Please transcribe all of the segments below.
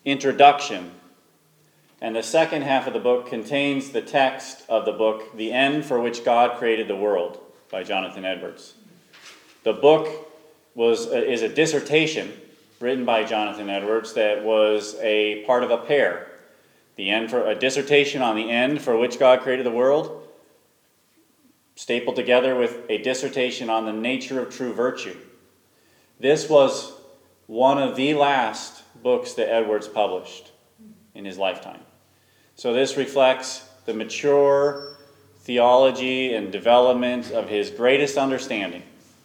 introduction. And the second half of the book contains the text of the book, The End for Which God Created the World, by Jonathan Edwards. The book is a dissertation written by Jonathan Edwards that was a part of a pair. A dissertation on the end for which God created the world, stapled together with a dissertation on the nature of true virtue. This was one of the last books that Edwards published in his lifetime. So this reflects the mature theology and development of his greatest understanding.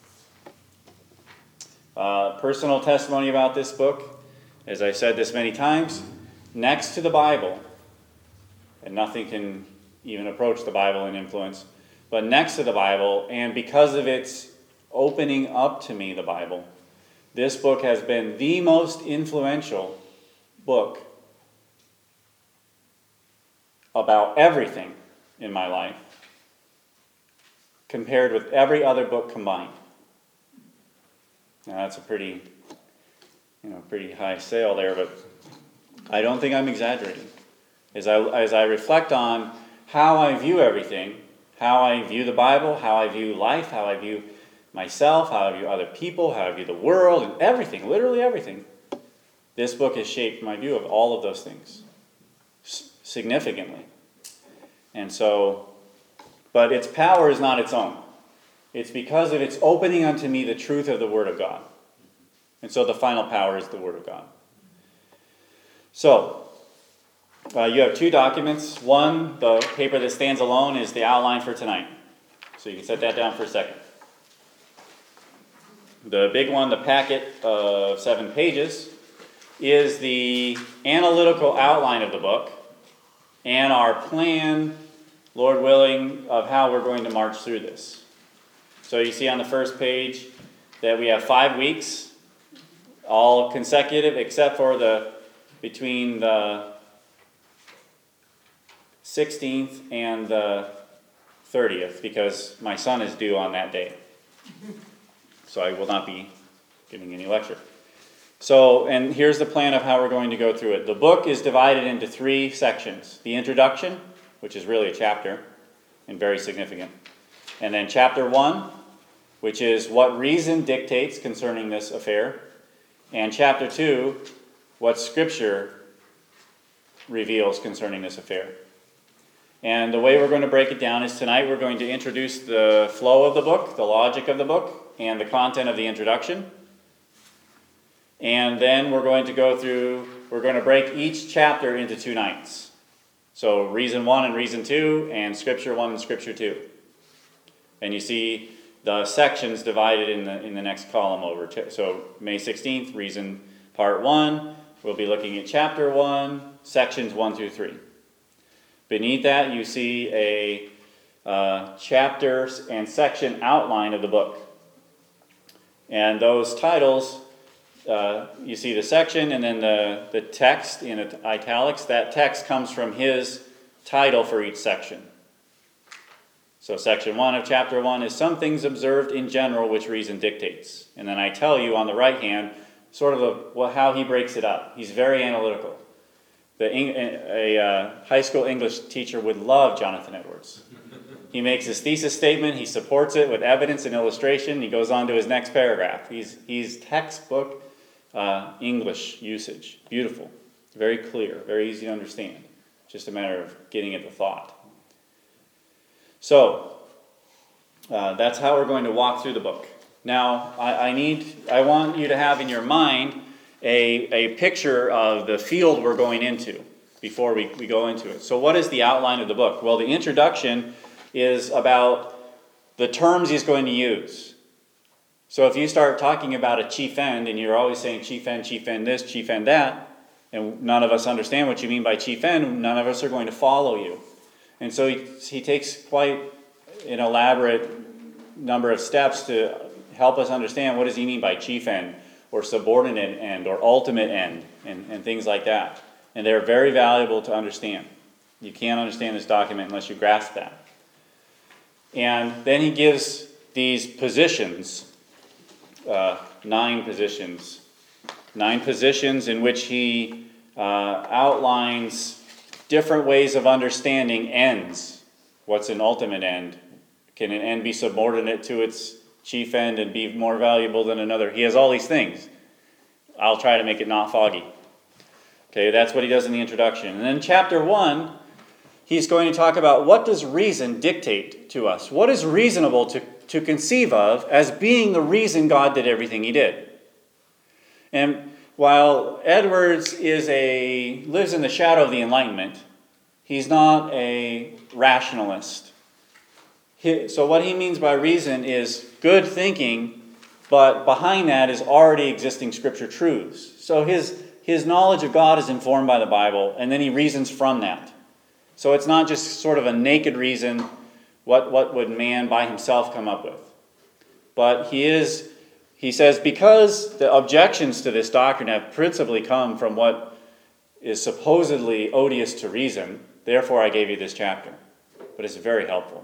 Personal testimony about this book, as I've said this many times, next to the Bible, and nothing can even approach the Bible in influence, but next to the Bible, and because of its opening up to me, the Bible, this book has been the most influential book about everything in my life, compared with every other book combined. Now that's a pretty high sale there, but I don't think I'm exaggerating. As I reflect on how I view everything, how I view the Bible, how I view life, how I view myself, how I view other people, how I view the world, and everything, literally everything, this book has shaped my view of all of those things significantly. And so, but its power is not its own. It's because of its opening unto me the truth of the Word of God. And so the final power is the Word of God. So, you have two documents. One, the paper that stands alone, is the outline for tonight. So you can set that down for a second. The big one, the packet of 7 pages, is the analytical outline of the book and our plan, Lord willing, of how we're going to march through this. So you see on the first page that we have 5 weeks, all consecutive, except for between the 16th and the 30th, because my son is due on that day. So I will not be giving any lecture. So, and here's the plan of how we're going to go through it. The book is divided into 3 sections. The introduction, which is really a chapter, and very significant. And then chapter 1, which is what reason dictates concerning this affair. And chapter 2, what Scripture reveals concerning this affair. And the way we're going to break it down is tonight we're going to introduce the flow of the book, the logic of the book, and the content of the introduction. And then we're going to break each chapter into 2 nights. So reason 1 and reason 2, and Scripture 1 and Scripture 2. And you see the sections divided in the next column over. So May 16th, reason part 1, we'll be looking at chapter 1, sections 1 through 3. Beneath that, you see a chapter and section outline of the book. And those titles, you see the section and then the text in italics. That text comes from his title for each section. So section 1 of chapter 1 is some things observed in general which reason dictates. And then I tell you on the right hand sort of how he breaks it up. He's very analytical. A high school English teacher would love Jonathan Edwards. He makes his thesis statement, he supports it with evidence and illustration, he goes on to his next paragraph. He's textbook English usage. Beautiful, very clear, very easy to understand. Just a matter of getting at the thought. So, that's how we're going to walk through the book. Now, I want you to have in your mind a picture of the field we're going into before we go into it. So what is the outline of the book? Well, the introduction is about the terms he's going to use. So if you start talking about a chief end, and you're always saying chief end this, chief end that, and none of us understand what you mean by chief end, none of us are going to follow you. And so he takes quite an elaborate number of steps to help us understand what does he mean by chief end, or subordinate end, or ultimate end, and things like that. And they're very valuable to understand. You can't understand this document unless you grasp that. And then he gives these positions, 9 positions in which he outlines different ways of understanding ends. What's an ultimate end? Can an end be subordinate to its chief end and be more valuable than another? He has all these things. I'll try to make it not foggy. Okay, that's what he does in the introduction. And then chapter 1, he's going to talk about what does reason dictate to us? What is reasonable to conceive of as being the reason God did everything he did? And while Edwards lives in the shadow of the Enlightenment, he's not a rationalist. So what he means by reason is good thinking, but behind that is already existing scripture truths. So his knowledge of God is informed by the Bible, and then he reasons from that. So it's not just sort of a naked reason, what would man by himself come up with? But he says, because the objections to this doctrine have principally come from what is supposedly odious to reason, therefore I gave you this chapter. But it's very helpful.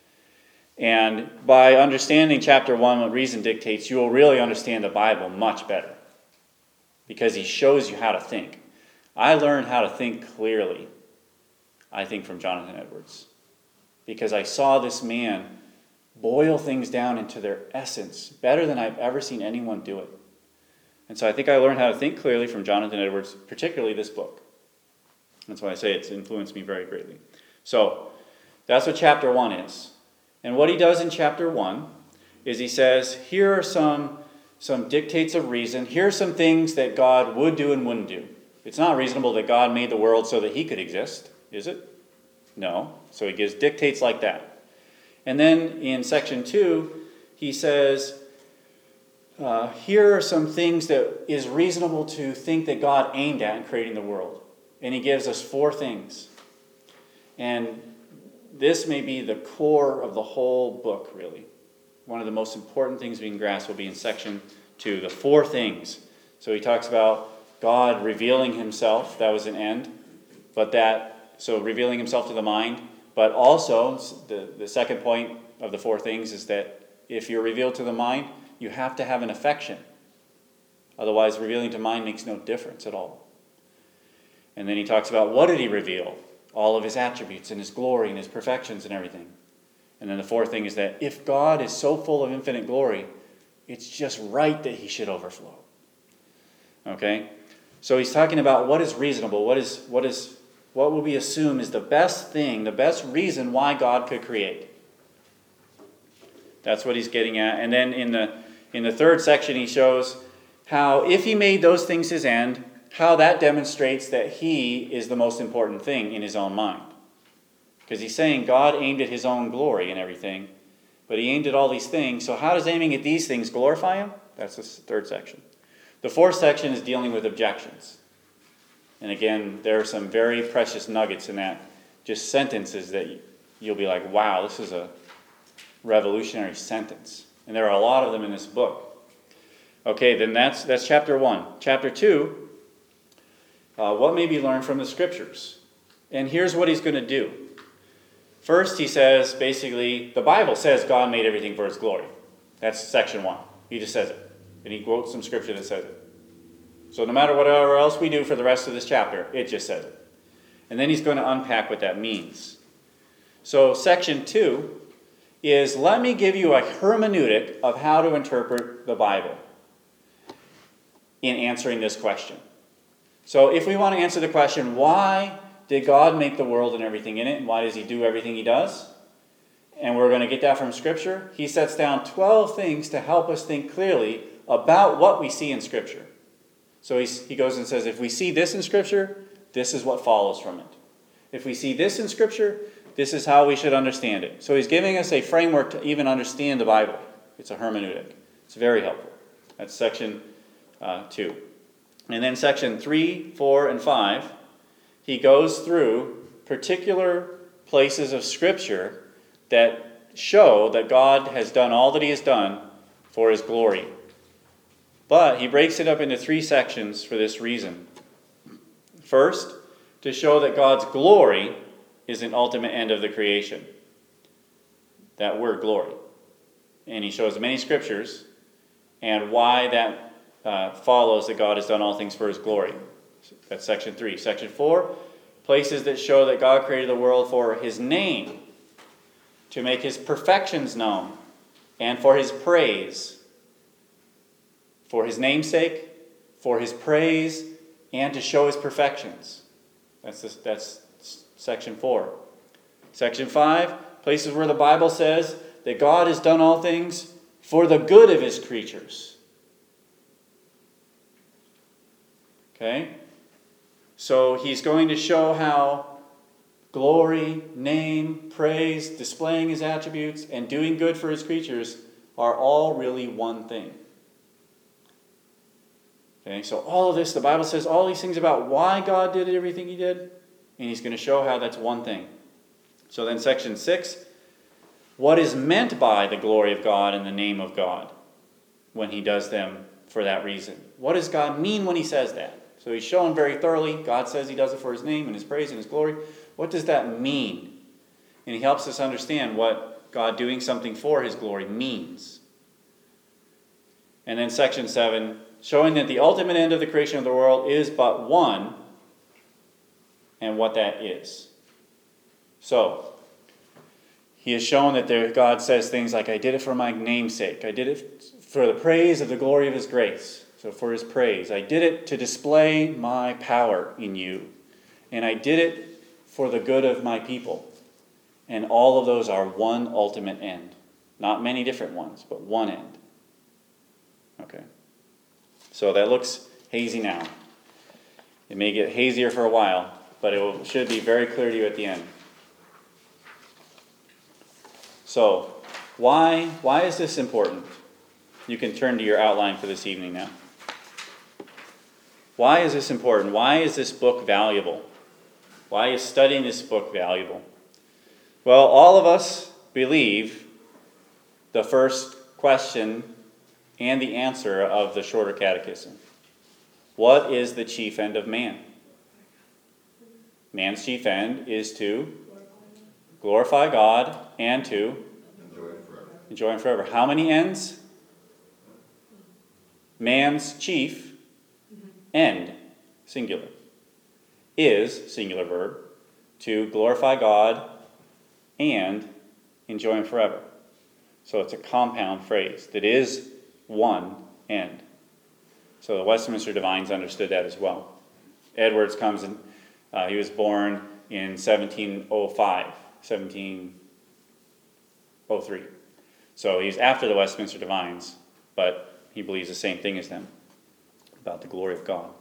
And by understanding chapter 1, what reason dictates, you will really understand the Bible much better. Because he shows you how to think. I learned how to think clearly, I think, from Jonathan Edwards. Because I saw this man boil things down into their essence better than I've ever seen anyone do it. And so I think I learned how to think clearly from Jonathan Edwards, particularly this book. That's why I say it's influenced me very greatly. So that's what chapter 1 is. And what he does in chapter 1 is he says, here are some dictates of reason. Here are some things that God would do and wouldn't do. It's not reasonable that God made the world so that he could exist, is it? No. So he gives dictates like that. And then in section 2, he says, here are some things that is reasonable to think that God aimed at in creating the world. And he gives us 4 things. And this may be the core of the whole book, really. One of the most important things we can grasp will be in section 2, the 4 things. So he talks about God revealing himself, that was an end, so revealing himself to the mind, but also the second point of the 4 things is that if you're revealed to the mind, you have to have an affection. Otherwise, revealing to mind makes no difference at all. And then he talks about what did he reveal? All of his attributes and his glory and his perfections and everything. And then the 4th thing is that if God is so full of infinite glory, it's just right that he should overflow. Okay? So he's talking about what is reasonable, what will we assume is the best thing, the best reason why God could create. That's what he's getting at. And then in the 3rd section he shows how if he made those things his end, how that demonstrates that he is the most important thing in his own mind. Because he's saying God aimed at his own glory and everything, but he aimed at all these things. So how does aiming at these things glorify him? That's the 3rd section. The 4th section is dealing with objections. And again, there are some very precious nuggets in that, just sentences that you'll be like, wow, this is a revolutionary sentence. And there are a lot of them in this book. Okay, then that's chapter 1. Chapter 2, what may be learned from the scriptures? And here's what he's going to do. First, he says, basically, the Bible says God made everything for his glory. That's section 1. He just says it. And he quotes some scripture that says it. So no matter whatever else we do for the rest of this chapter, it just says it. And then he's going to unpack what that means. So section 2 is, let me give you a hermeneutic of how to interpret the Bible in answering this question. So if we want to answer the question, why did God make the world and everything in it, and why does he do everything he does? And we're going to get that from Scripture. He sets down 12 things to help us think clearly about what we see in Scripture. So he goes and says, if we see this in Scripture, this is what follows from it. If we see this in Scripture, this is how we should understand it. So he's giving us a framework to even understand the Bible. It's a hermeneutic. It's very helpful. That's section 2. And then section 3, 4, and 5, he goes through particular places of Scripture that show that God has done all that he has done for his glory. But he breaks it up into 3 sections for this reason. First, to show that God's glory is an ultimate end of the creation. That word glory. And he shows many scriptures and why that follows that God has done all things for his glory. That's section 3. Section 4, places that show that God created the world for his name, to make his perfections known, and for his praise. For his namesake, for his praise, and to show his perfections. That's section 4. Section 5, places where the Bible says that God has done all things for the good of his creatures. Okay? So he's going to show how glory, name, praise, displaying his attributes, and doing good for his creatures are all really one thing. Okay, so all of this, the Bible says all these things about why God did everything he did, and he's going to show how that's one thing. So then section 6, what is meant by the glory of God and the name of God when he does them for that reason? What does God mean when he says that? So he's shown very thoroughly, God says he does it for his name and his praise and his glory. What does that mean? And he helps us understand what God doing something for his glory means. And then section 7, showing that the ultimate end of the creation of the world is but one, and what that is. So, he has shown that God says things like, I did it for my namesake. I did it for the praise of the glory of his grace. So for his praise. I did it to display my power in you. And I did it for the good of my people. And all of those are one ultimate end. Not many different ones, but one end. Okay. So that looks hazy now. It may get hazier for a while, but it should be very clear to you at the end. So, why is this important? You can turn to your outline for this evening now. Why is this important? Why is this book valuable? Why is studying this book valuable? Well, all of us believe the first question and the answer of the Shorter Catechism. What is the chief end of man? Man's chief end is to glorify God and to enjoy him forever. How many ends? Man's chief end, singular, is, singular verb, to glorify God and enjoy him forever. So it's a compound phrase that is one end. So the Westminster Divines understood that as well. Edwards comes in, he was born in 1703. So he's after the Westminster Divines, but he believes the same thing as them about the glory of God.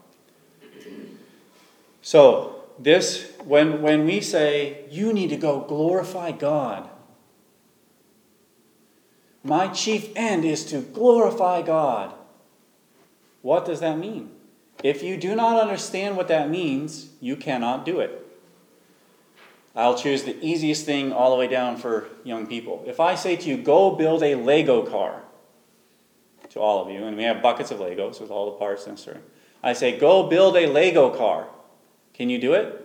So this, when we say, you need to go glorify God, my chief end is to glorify God. What does that mean? If you do not understand what that means, you cannot do it. I'll choose the easiest thing all the way down for young people. If I say to you, go build a Lego car, to all of you, and we have buckets of Legos with all the parts necessary. I say, go build a Lego car. Can you do it?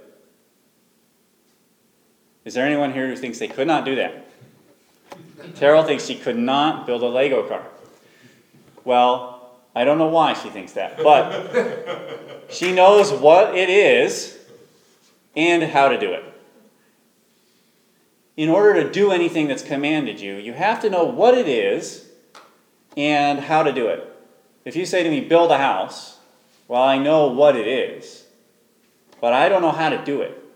Is there anyone here who thinks they could not do that? Terrell thinks she could not build a Lego car. Well, I don't know why she thinks that, but she knows what it is and how to do it. In order to do anything that's commanded you, you have to know what it is and how to do it. If you say to me, build a house, well, I know what it is, but I don't know how to do it.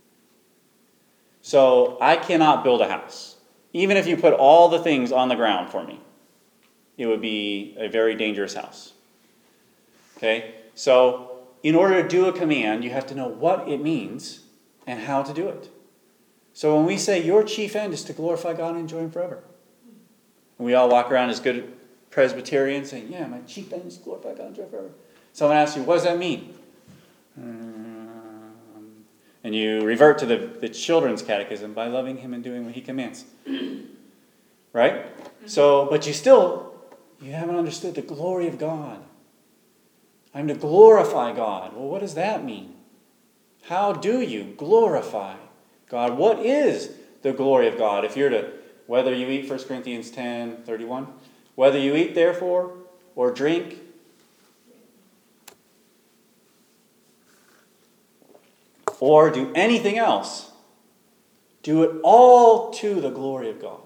So I cannot build a house. Even if you put all the things on the ground for me, it would be a very dangerous house. Okay? So in order to do a command, you have to know what it means and how to do it. So when we say your chief end is to glorify God and enjoy him forever, and we all walk around as good Presbyterians saying, yeah, my chief end is to glorify God and enjoy him forever. Someone asks you, what does that mean? And you revert to the children's catechism, by loving him and doing what he commands. Right? So, but you haven't understood the glory of God. I'm to glorify God. Well, what does that mean? How do you glorify God? What is the glory of God? If you're to, whether you eat, 1 Corinthians 10:31, whether you eat, therefore, or drink, or do anything else, do it all to the glory of God.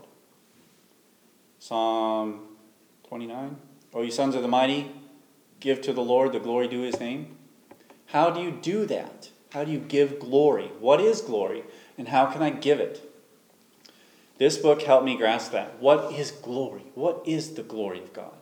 Psalm 29. O you sons of the mighty, give to the Lord the glory due his name. How do you do that? How do you give glory? What is glory? And how can I give it? This book helped me grasp that. What is glory? What is the glory of God?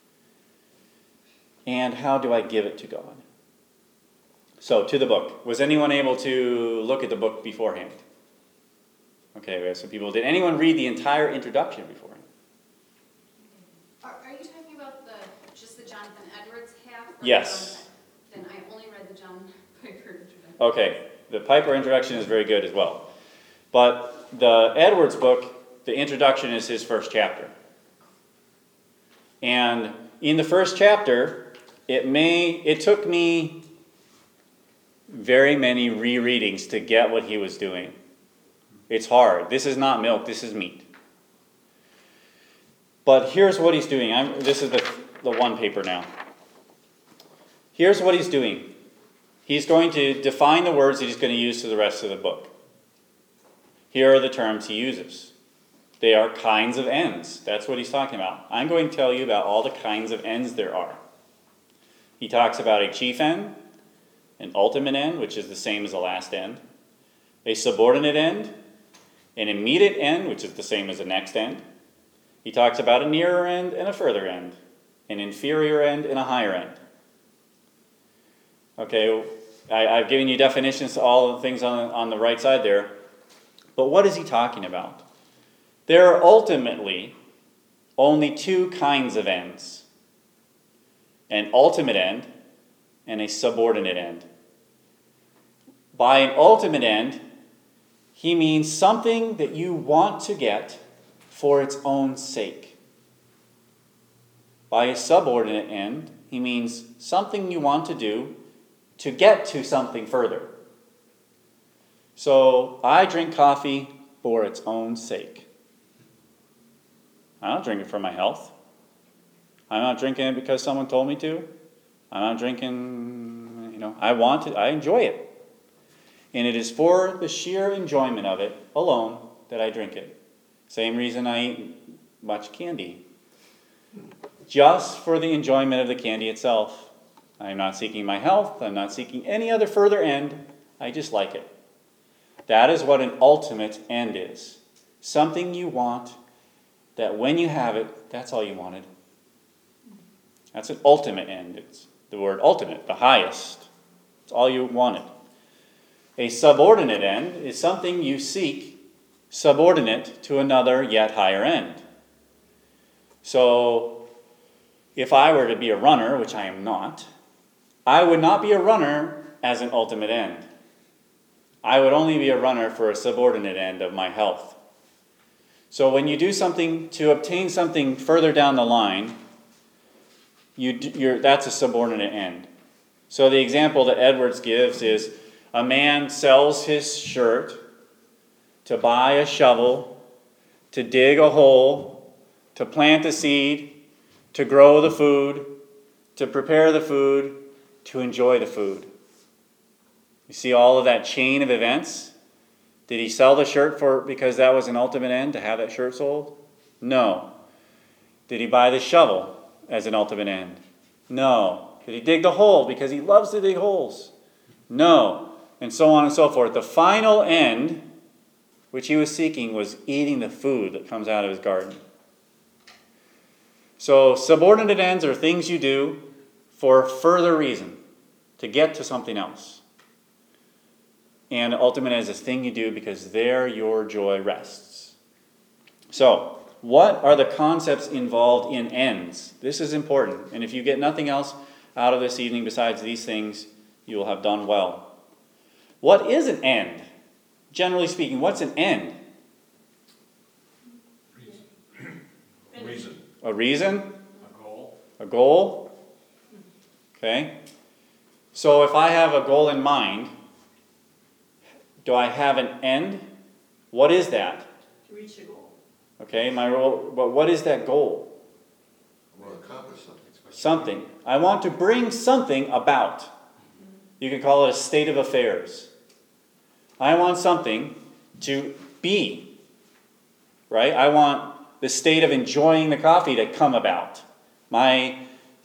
And how do I give it to God? So, to the book. Was anyone able to look at the book beforehand? Okay, we have some people. Did anyone read the entire introduction beforehand? Are you talking about just the Jonathan Edwards half? Yes. Then I only read the John Piper introduction. Okay, the Piper introduction is very good as well. But the Edwards book, the introduction is his first chapter. And in the first chapter, it took me very many rereadings to get what he was doing. It's hard. This is not milk, this is meat. But here's what he's doing. This is the one paper now. Here's what he's doing. He's going to define the words that he's going to use to the rest of the book. Here are the terms he uses. They are kinds of ends. That's what he's talking about. I'm going to tell you about all the kinds of ends there are. He talks about a chief end, an ultimate end, which is the same as a last end, a subordinate end, an immediate end, which is the same as the next end. He talks about a nearer end and a further end, an inferior end and a higher end. Okay, I've given you definitions to all the things on the right side there. But what is he talking about? There are ultimately only two kinds of ends. An ultimate end and a subordinate end. By an ultimate end, he means something that you want to get for its own sake. By a subordinate end, he means something you want to do to get to something further. So, I drink coffee for its own sake. I don't drink it for my health. I'm not drinking it because someone told me to. I'm not drinking, I enjoy it. And it is for the sheer enjoyment of it alone that I drink it. Same reason I eat much candy. Just for the enjoyment of the candy itself. I'm not seeking my health. I'm not seeking any other further end. I just like it. That is what an ultimate end is. Something you want that when you have it, that's all you wanted. That's an ultimate end. It's the word ultimate, the highest. It's all you wanted. A subordinate end is something you seek subordinate to another yet higher end. So, if I were to be a runner, which I am not, I would not be a runner as an ultimate end. I would only be a runner for a subordinate end of my health. So when you do something to obtain something further down the line, that's a subordinate end. So the example that Edwards gives is a man sells his shirt to buy a shovel, to dig a hole, to plant a seed, to grow the food, to prepare the food, to enjoy the food. You see all of that chain of events? Did he sell the shirt because that was an ultimate end, to have that shirt sold? No. Did he buy the shovel as an ultimate end? No. Did he dig the hole because he loves to dig holes? No. And so on and so forth. The final end, which he was seeking, was eating the food that comes out of his garden. So subordinate ends are things you do for further reason, to get to something else. And ultimate is a thing you do because there your joy rests. So, what are the concepts involved in ends? This is important. And if you get nothing else out of this evening besides these things, you will have done well. What is an end? Generally speaking, what's an end? Reason. A reason? A goal. A goal? Okay. So if I have a goal in mind, do I have an end? What is that? To reach a goal. Okay, my role, but what is that goal? I want to accomplish something. Something. I want to bring something about. You could call it a state of affairs. I want something to be, right? I want the state of enjoying the coffee to come about. My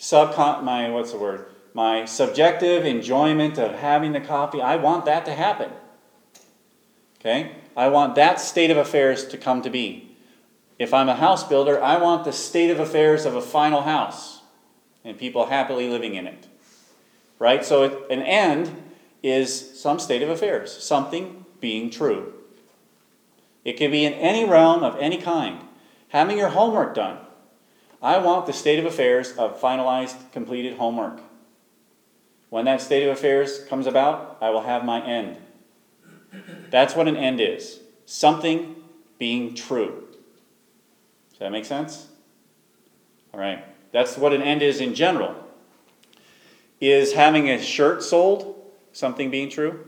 subjective enjoyment of having the coffee, I want that to happen. Okay? I want that state of affairs to come to be. If I'm a house builder, I want the state of affairs of a final house and people happily living in it. Right? So an end is some state of affairs, something being true. It can be in any realm of any kind. Having your homework done. I want the state of affairs of finalized, completed homework. When that state of affairs comes about, I will have my end. That's what an end is. Something being true. Does that make sense? All right. That's what an end is in general. Is having a shirt sold something being true?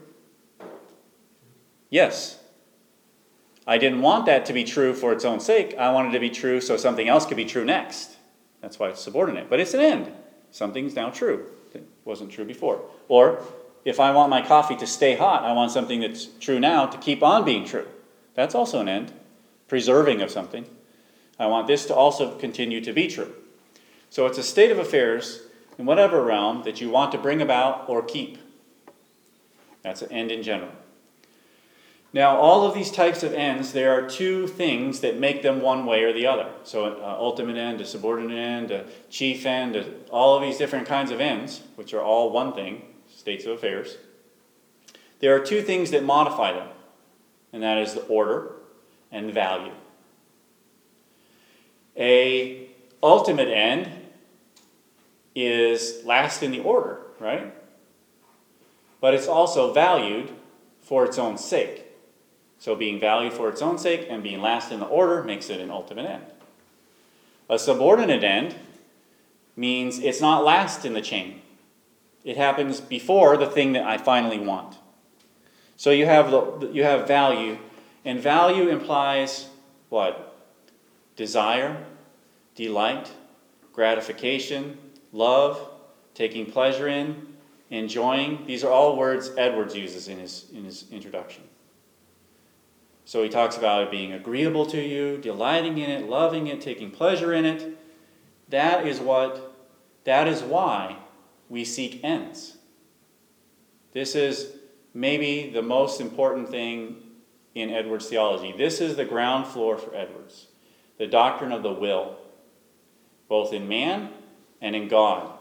Yes. I didn't want that to be true for its own sake. I wanted it to be true so something else could be true next. That's why it's subordinate. But it's an end. Something's now true. It wasn't true before. Or, if I want my coffee to stay hot, I want something that's true now to keep on being true. That's also an end. Preserving of something. I want this to also continue to be true. So it's a state of affairs in whatever realm that you want to bring about or keep. That's an end in general. Now, all of these types of ends, there are two things that make them one way or the other. So an ultimate end, a subordinate end, a chief end, all of these different kinds of ends, which are all one thing, states of affairs. There are two things that modify them, and that is the order and value. A ultimate end is last in the order, right? But it's also valued for its own sake. So being valued for its own sake and being last in the order makes it an ultimate end. A subordinate end means it's not last in the chain. It happens before the thing that I finally want. So you have value, and value implies what? Desire, delight, gratification, love, taking pleasure in, enjoying. These are all words Edwards uses in his introduction. So he talks about it being agreeable to you, delighting in it, loving it, taking pleasure in it. That is why we seek ends. This is maybe the most important thing in Edwards' theology. This is the ground floor for Edwards. The doctrine of the will, both in man and in God.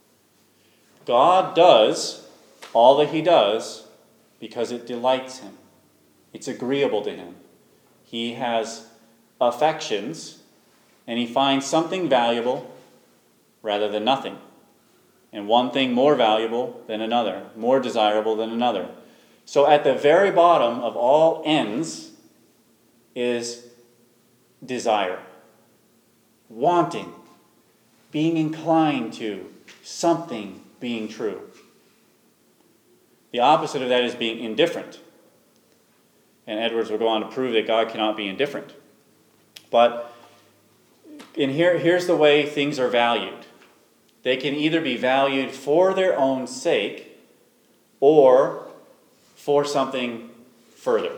God does all that he does because it delights him. It's agreeable to him. He has affections, and he finds something valuable rather than nothing. And one thing more valuable than another, more desirable than another. So at the very bottom of all ends is desire. Wanting. Being inclined to. Something being true. The opposite of that is being indifferent. And Edwards will go on to prove that God cannot be indifferent. But here's the way things are valued. They can either be valued for their own sake or for something further.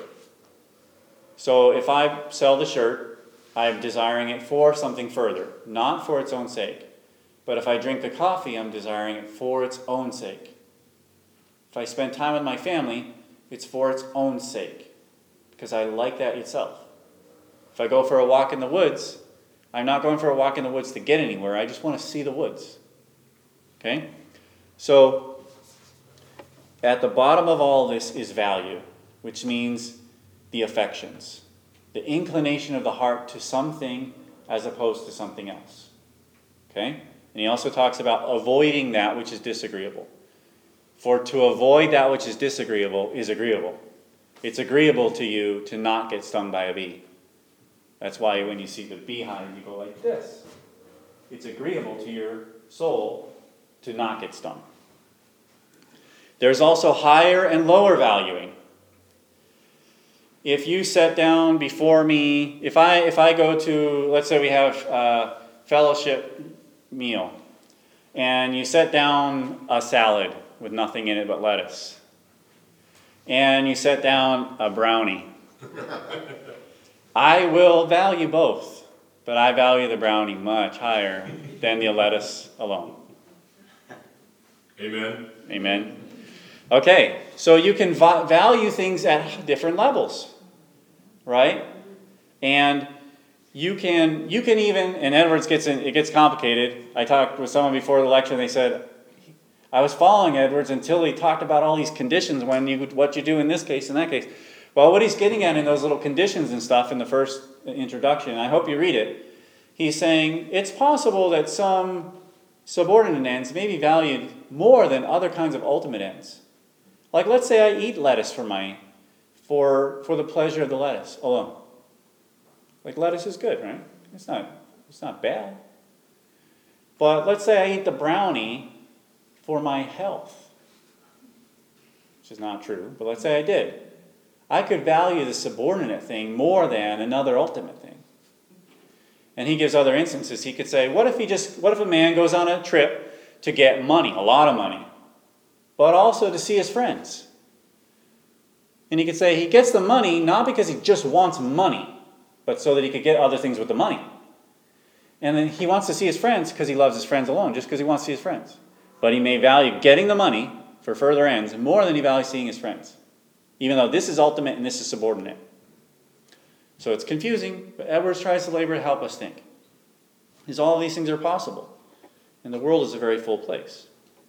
So if I sell the shirt, I'm desiring it for something further, not for its own sake. But if I drink the coffee, I'm desiring it for its own sake. If I spend time with my family, it's for its own sake. Because I like that itself. If I go for a walk in the woods, I'm not going for a walk in the woods to get anywhere. I just want to see the woods. Okay? So, at the bottom of all this is value, which means the affections. The inclination of the heart to something as opposed to something else. Okay? And he also talks about avoiding that which is disagreeable. For to avoid that which is disagreeable is agreeable. It's agreeable to you to not get stung by a bee. That's why when you see the beehive, you go like this. It's agreeable to your soul to not get stung. There's also higher and lower valuing. If you set down before me, if I go to, let's say we have a fellowship meal, and you set down a salad with nothing in it but lettuce. and you set down a brownie. I will value both, but I value the brownie much higher than the lettuce alone. Amen. Amen. Okay, so you can value things at different levels, right? And you can even, and Edwards it gets complicated. I talked with someone before the lecture, and they said, I was following Edwards until he talked about all these conditions what you do in this case and that case. Well, what he's getting at in those little conditions and stuff in the first introduction, I hope you read it, he's saying it's possible that some subordinate ends may be valued more than other kinds of ultimate ends. Like, let's say I eat lettuce for the pleasure of the lettuce alone. Like, lettuce is good, right? It's not bad. But let's say I eat the brownie for my health, which is not true, but let's say I did. I could value the subordinate thing more than another ultimate thing. And he gives other instances. He could say, what if a man goes on a trip to get money, a lot of money, but also to see his friends? And he could say he gets the money not because he just wants money, but so that he could get other things with the money. And then he wants to see his friends because he loves his friends alone, just because he wants to see his friends. But he may value getting the money for further ends more than he values seeing his friends, even though this is ultimate and this is subordinate. So it's confusing, but Edwards tries to labor to help us think. Because all of these things are possible. And the world is a very full place.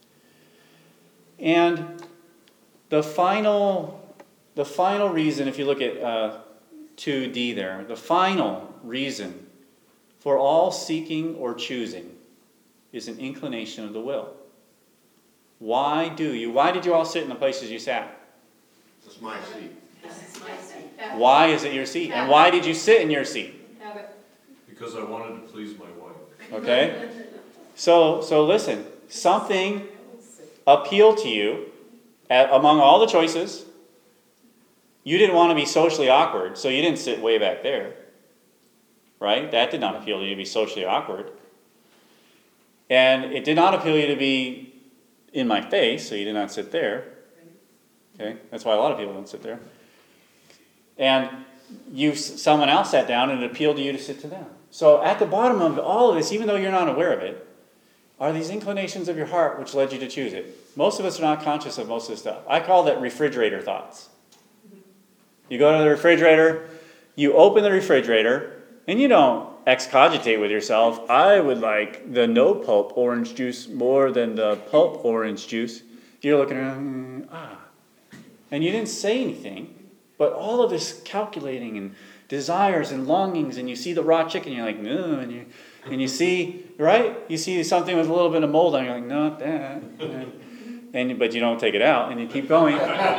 And the final reason, if you look at 2D there, the final reason for all seeking or choosing is an inclination of the will. Why did you all sit in the places you sat? It's my seat. Why is it your seat? And why did you sit in your seat? Because I wanted to please my wife. Okay? So listen, something appealed to you among all the choices. You didn't want to be socially awkward, so you didn't sit way back there. Right? That did not appeal to you to be socially awkward. And it did not appeal to you to be in my face, so you did not sit there. Okay? That's why a lot of people don't sit there. And someone else sat down and it appealed to you to sit to them. So at the bottom of all of this, even though you're not aware of it, are these inclinations of your heart which led you to choose it. Most of us are not conscious of most of this stuff. I call that refrigerator thoughts. You go to the refrigerator, you open the refrigerator, and you don't excogitate with yourself, I would like the no pulp orange juice more than the pulp orange juice. You're looking around, and you didn't say anything, but all of this calculating and desires and longings, and you see the raw chicken, you're like, no, and you see, right? You see something with a little bit of mold on it, you're like, not that. But you don't take it out, and you keep going.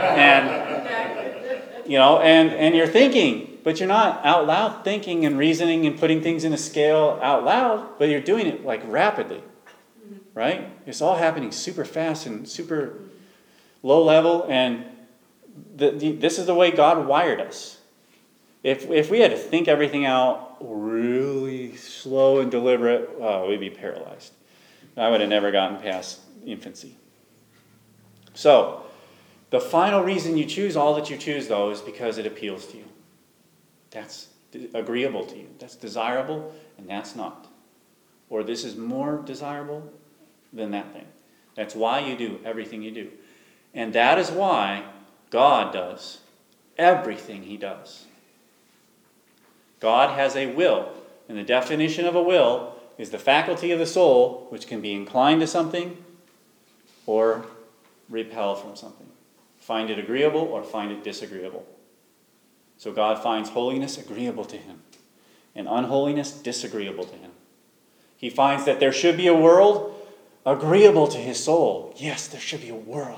And you're thinking, but you're not out loud thinking and reasoning and putting things in a scale out loud, but you're doing it like rapidly, right? It's all happening super fast and super low level, and this is the way God wired us. If we had to think everything out really slow and deliberate, we'd be paralyzed. I would have never gotten past infancy. So, the final reason you choose all that you choose, though, is because it appeals to you. That's agreeable to you. That's desirable, and that's not. Or this is more desirable than that thing. That's why you do everything you do. And that is why God does everything he does. God has a will, and the definition of a will is the faculty of the soul which can be inclined to something or repel from something. Find it agreeable or find it disagreeable. So God finds holiness agreeable to him and unholiness disagreeable to him. He finds that there should be a world agreeable to his soul. Yes, there should be a world.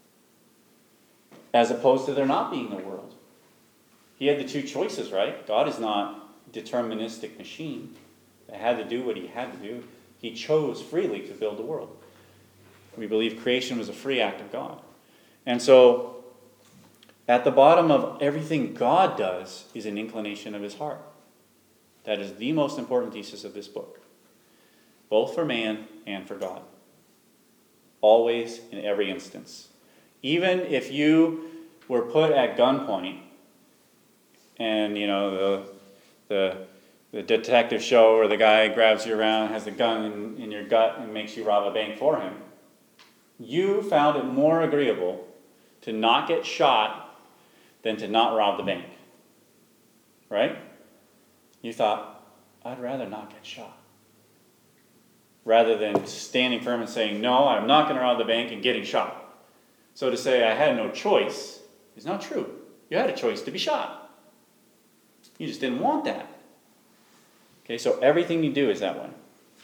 As opposed to there not being a world. He had the two choices, right? God is not a deterministic machine that had to do what he had to do. He chose freely to build the world. We believe creation was a free act of God. And so, at the bottom of everything God does is an inclination of his heart. That is the most important thesis of this book. Both for man and for God. Always, in every instance. Even if you were put at gunpoint, and the detective show where the guy grabs you around, has a gun in your gut, and makes you rob a bank for him, you found it more agreeable to not get shot than to not rob the bank. Right? You thought, I'd rather not get shot. Rather than standing firm and saying, no, I'm not going to rob the bank, and getting shot. So to say I had no choice is not true. You had a choice to be shot. You just didn't want that. Okay, so everything you do is that way.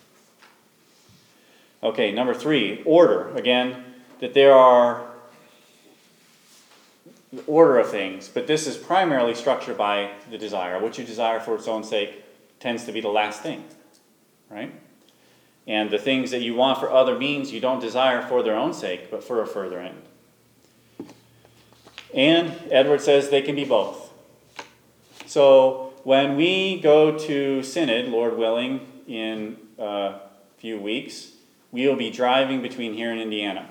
Okay, number 3, order. Again, that there are the order of things, but this is primarily structured by the desire. What you desire for its own sake tends to be the last thing, right? And the things that you want for other means you don't desire for their own sake, but for a further end. And Edward says they can be both. So when we go to Synod, Lord willing, in a few weeks, we'll be driving between here and Indiana.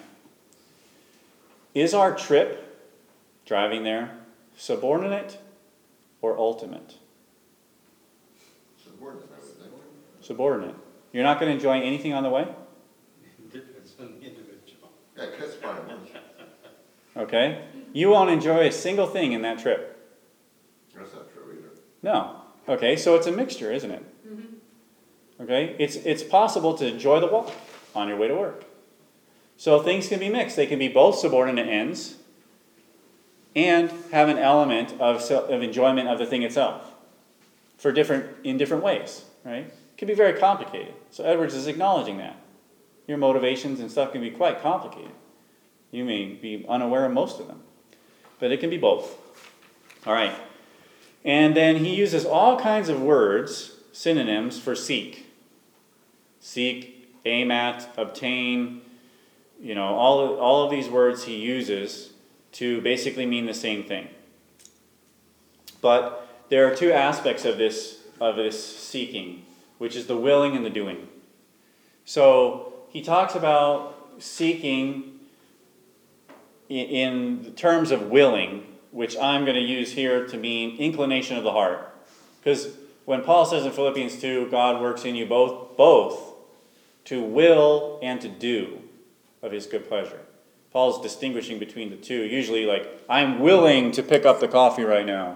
Is our trip, driving there, subordinate or ultimate? Subordinate, I would think. Subordinate. You're not going to enjoy anything on the way? Depends on the individual. Yeah, kiss part of lunch. Okay? You won't enjoy a single thing in that trip. That's not true either. No. Okay, so it's a mixture, isn't it? Okay? It's possible to enjoy the walk on your way to work. So things can be mixed. They can be both subordinate ends and have an element of enjoyment of the thing itself in different ways, right? It can be very complicated. So Edwards is acknowledging that. Your motivations and stuff can be quite complicated. You may be unaware of most of them. But it can be both. All right. And then he uses all kinds of words, synonyms for seek. Seek, aim at, obtain, all of these words he uses to basically mean the same thing. But there are 2 aspects of this seeking, which is the willing and the doing. So he talks about seeking in terms of willing, which I'm going to use here to mean inclination of the heart. Because when Paul says in Philippians 2, God works in you both to will and to do of his good pleasure. Paul's distinguishing between the two. Usually like, I'm willing to pick up the coffee right now.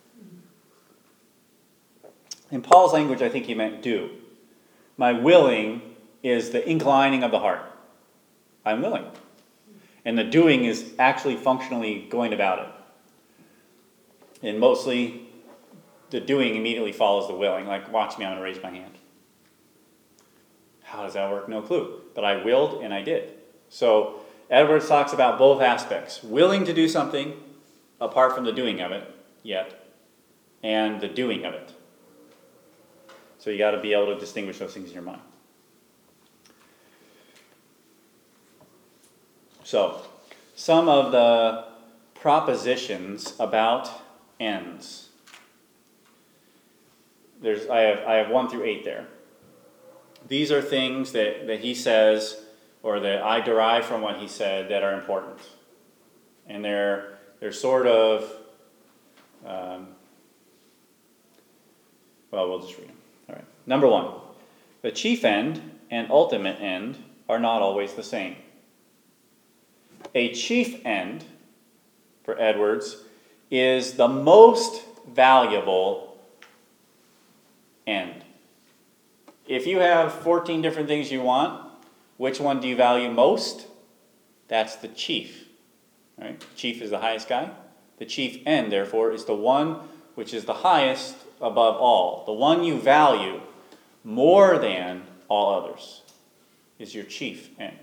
In Paul's language, I think he meant do. My willing is the inclining of the heart. I'm willing. And the doing is actually functionally going about it. And mostly, the doing immediately follows the willing. Like, watch me, I'm going to raise my hand. How does that work? No clue. But I willed and I did. So, Edwards talks about both aspects. Willing to do something apart from the doing of it yet, and the doing of it. So you got to be able to distinguish those things in your mind. So, some of the propositions about ends. I have 1 through 8 there. These are things that he says, or that I derive from what he said, that are important. And they're sort of, we'll just read them. All right. Number 1, the chief end and ultimate end are not always the same. A chief end, for Edwards, is the most valuable end. If you have 14 different things you want, which one do you value most? That's the chief. Right? Chief is the highest guy. The chief end, therefore, is the one which is the highest above all. The one you value more than all others is your chief end.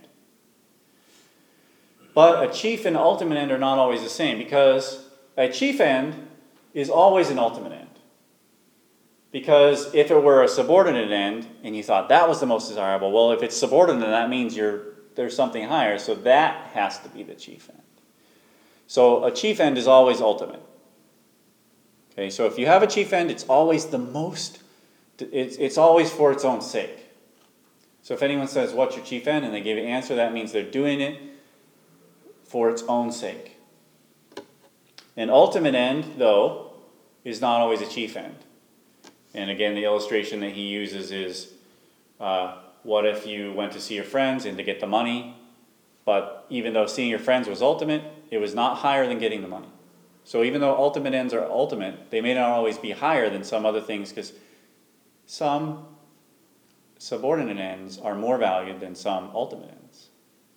But a chief and ultimate end are not always the same, because a chief end is always an ultimate end. Because if it were a subordinate end, and you thought that was the most desirable, well, if it's subordinate, that means there's something higher, so that has to be the chief end. So a chief end is always ultimate. Okay, so if you have a chief end, it's always it's always for its own sake. So if anyone says, what's your chief end? And they give an answer, that means they're doing it for its own sake. An ultimate end, though, is not always a chief end. And again, the illustration that he uses is, what if you went to see your friends and to get the money, but even though seeing your friends was ultimate, it was not higher than getting the money. So even though ultimate ends are ultimate, they may not always be higher than some other things, because some subordinate ends are more valued than some ultimate ends.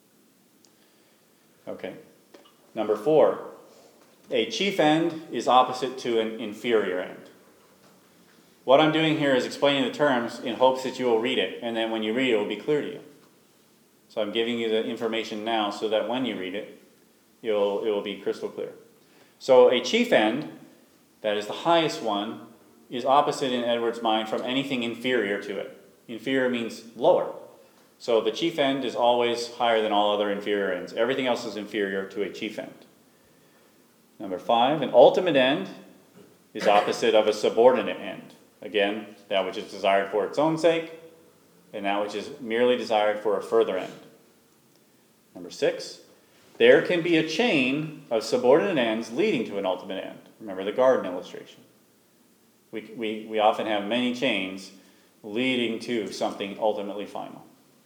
Okay. Number 4, a chief end is opposite to an inferior end. What I'm doing here is explaining the terms in hopes that you will read it, and then when you read it, it will be clear to you. So I'm giving you the information now so that when you read it, it will be crystal clear. So a chief end, that is the highest one, is opposite in Edwards' mind from anything inferior to it. Inferior means lower. So the chief end is always higher than all other inferior ends. Everything else is inferior to a chief end. Number 5, an ultimate end is opposite of a subordinate end. Again, that which is desired for its own sake, and that which is merely desired for a further end. Number 6, there can be a chain of subordinate ends leading to an ultimate end. Remember the garden illustration. We often have many chains leading to something ultimately final.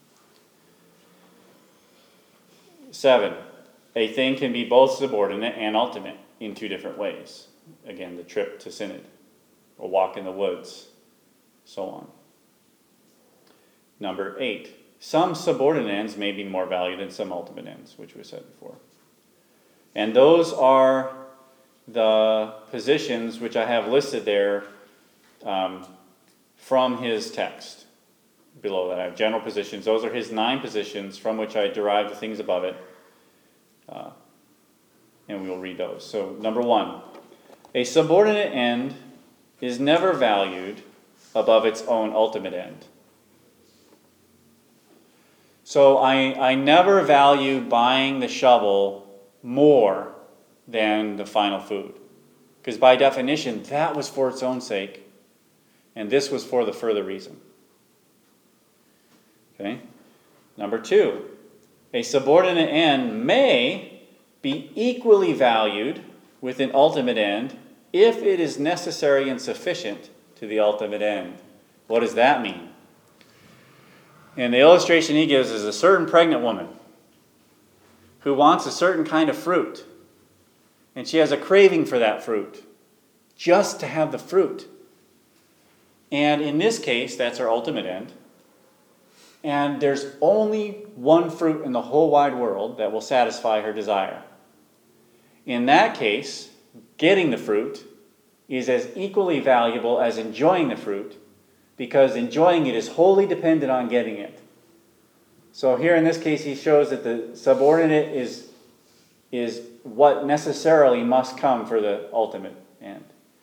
7, a thing can be both subordinate and ultimate in 2 different ways. Again, the trip to synod, a walk in the woods, so on. Number 8, some subordinate ends may be more valued than some ultimate ends, which we said before. And those are the positions which I have listed there from his text. Below that I have general positions. Those are his 9 positions from which I derived the things above it. And we will read those. So number 1, a subordinate end is never valued above its own ultimate end. So I never value buying the shovel more than the final food. Because by definition, that was for its own sake, and this was for the further reason. Okay? Number 2, a subordinate end may be equally valued with an ultimate end if it is necessary and sufficient to the ultimate end. What does that mean? And the illustration he gives is a certain pregnant woman who wants a certain kind of fruit. And she has a craving for that fruit, just to have the fruit. And in this case, that's her ultimate end. And there's only one fruit in the whole wide world that will satisfy her desire. In that case, getting the fruit is as equally valuable as enjoying the fruit, because enjoying it is wholly dependent on getting it. So here in this case, he shows that the subordinate is what necessarily must come for the ultimate end.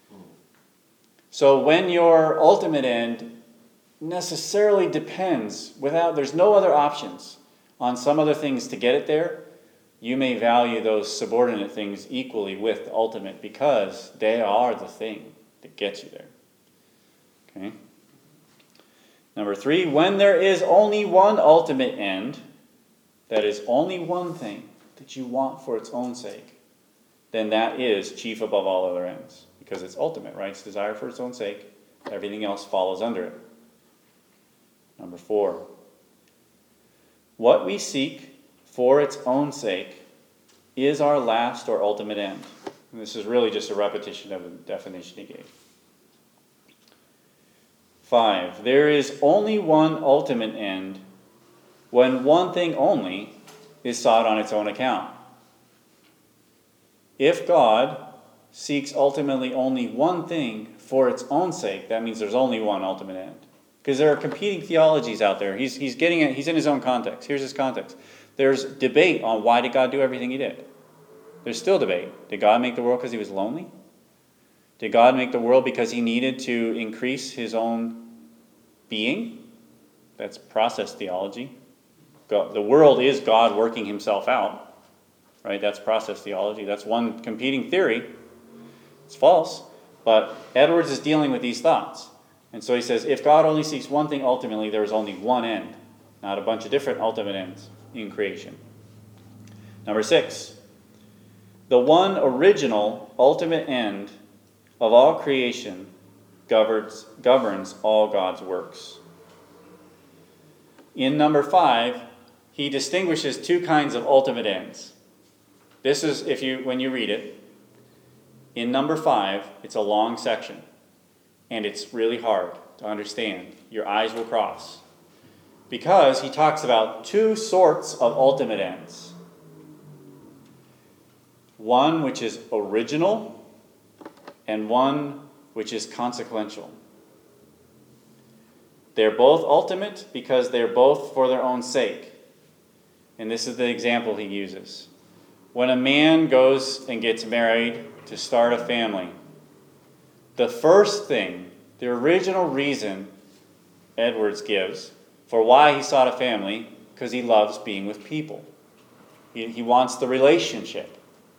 So when your ultimate end necessarily depends, there's no other options, on some other things to get it there, you may value those subordinate things equally with the ultimate, because they are the thing that gets you there. Okay? Number 3, when there is only one ultimate end, that is only one thing that you want for its own sake, then that is chief above all other ends. Because it's ultimate, right? It's desired for its own sake. Everything else follows under it. Number 4, what we seek for its own sake is our last or ultimate end. And this is really just a repetition of the definition he gave. 5, there is only one ultimate end when one thing only is sought on its own account. If God seeks ultimately only one thing for its own sake, that means there's only one ultimate end. Because there are competing theologies out there. He's getting it. He's in his own context. Here's his context. There's debate on why did God do everything he did. There's still debate. Did God make the world because he was lonely? Did God make the world because he needed to increase his own being? That's process theology. The world is God working himself out. Right? That's process theology. That's one competing theory. It's false. But Edwards is dealing with these thoughts. And so he says, if God only seeks one thing ultimately, there is only one end, not a bunch of different ultimate ends in creation. Number 6, The one original, ultimate end of all creation governs all God's works. In number 5, he distinguishes two kinds of ultimate ends. This is, when you read it, in number 5, it's a long section, and it's really hard to understand. Your eyes will cross. Because he talks about two sorts of ultimate ends. One which is original, and one which is consequential. They're both ultimate because they're both for their own sake. And this is the example he uses. When a man goes and gets married to start a family, the first thing, the original reason Edwards gives for why he sought a family, because he loves being with people. He wants the relationship.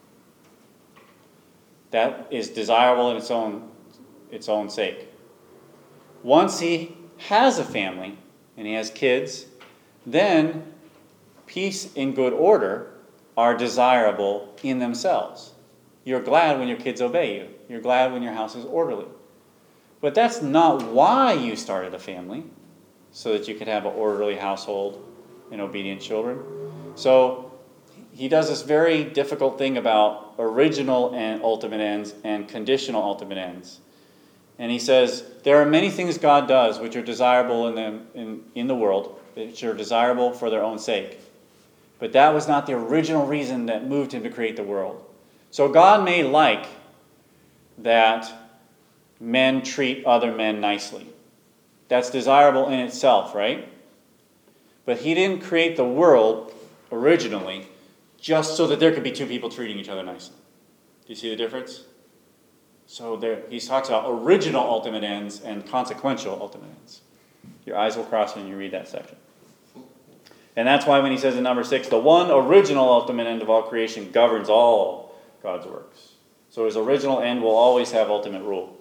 That is desirable in its own sake. Once he has a family and he has kids, then peace and good order are desirable in themselves. You're glad when your kids obey you. You're glad when your house is orderly. But that's not why you started a family, so that you could have an orderly household and obedient children. So he does this very difficult thing about original and ultimate ends and conditional ultimate ends. And he says, there are many things God does which are desirable in the world, which are desirable for their own sake. But that was not the original reason that moved him to create the world. So God may like that men treat other men nicely. That's desirable in itself, right? But he didn't create the world originally just so that there could be two people treating each other nicely. Do you see the difference? So he talks about original ultimate ends and consequential ultimate ends. Your eyes will cross when you read that section. And that's why when he says in number 6, the one original ultimate end of all creation governs all God's works. So his original end will always have ultimate rule.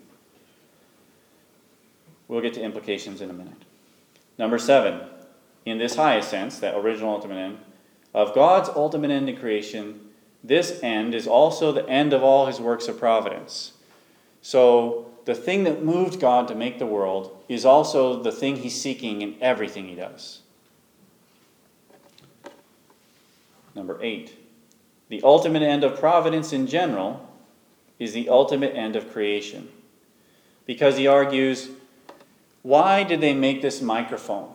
We'll get to implications in a minute. Number 7, in this highest sense, that original ultimate end, of God's ultimate end in creation, this end is also the end of all his works of providence. So the thing that moved God to make the world is also the thing he's seeking in everything he does. Number 8, the ultimate end of providence in general is the ultimate end of creation. Because he argues, why did they make this microphone?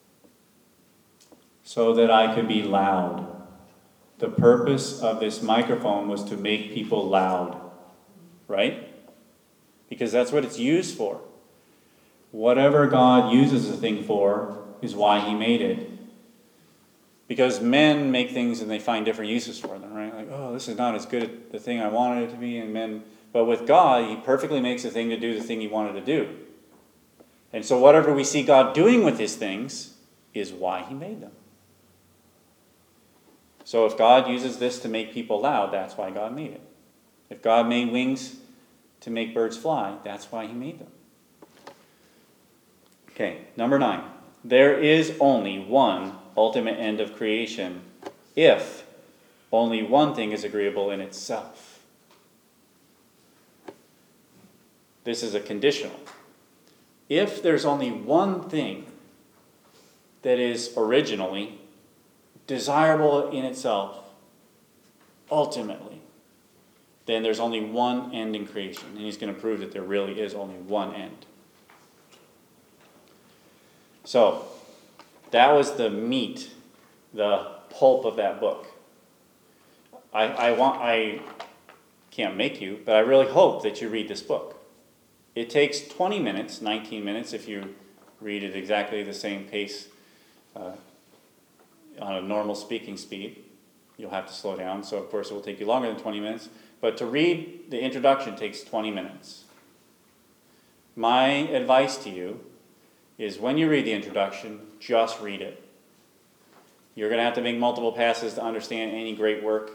So that I could be loud. The purpose of this microphone was to make people loud. Right? Because that's what it's used for. Whatever God uses a thing for is why he made it. Because men make things and they find different uses for them, right? Like, oh, this is not as good as the thing I wanted it to be. But with God, he perfectly makes a thing to do the thing he wanted to do. And so whatever we see God doing with his things is why he made them. So if God uses this to make people loud, that's why God made it. If God made wings to make birds fly, that's why he made them. Okay, number 9. There is only one ultimate end of creation if only one thing is agreeable in itself. This is a conditional. If there's only one thing that is originally desirable in itself, ultimately, then there's only one end in creation. And he's going to prove that there really is only one end. So, that was the meat, the pulp of that book. I can't make you, but I really hope that you read this book. It takes 20 minutes, 19 minutes if you read at exactly the same pace on a normal speaking speed. You'll have to slow down, so of course it will take you longer than 20 minutes. But to read the introduction takes 20 minutes. My advice to you is when you read the introduction, just read it. You're going to have to make multiple passes to understand any great work.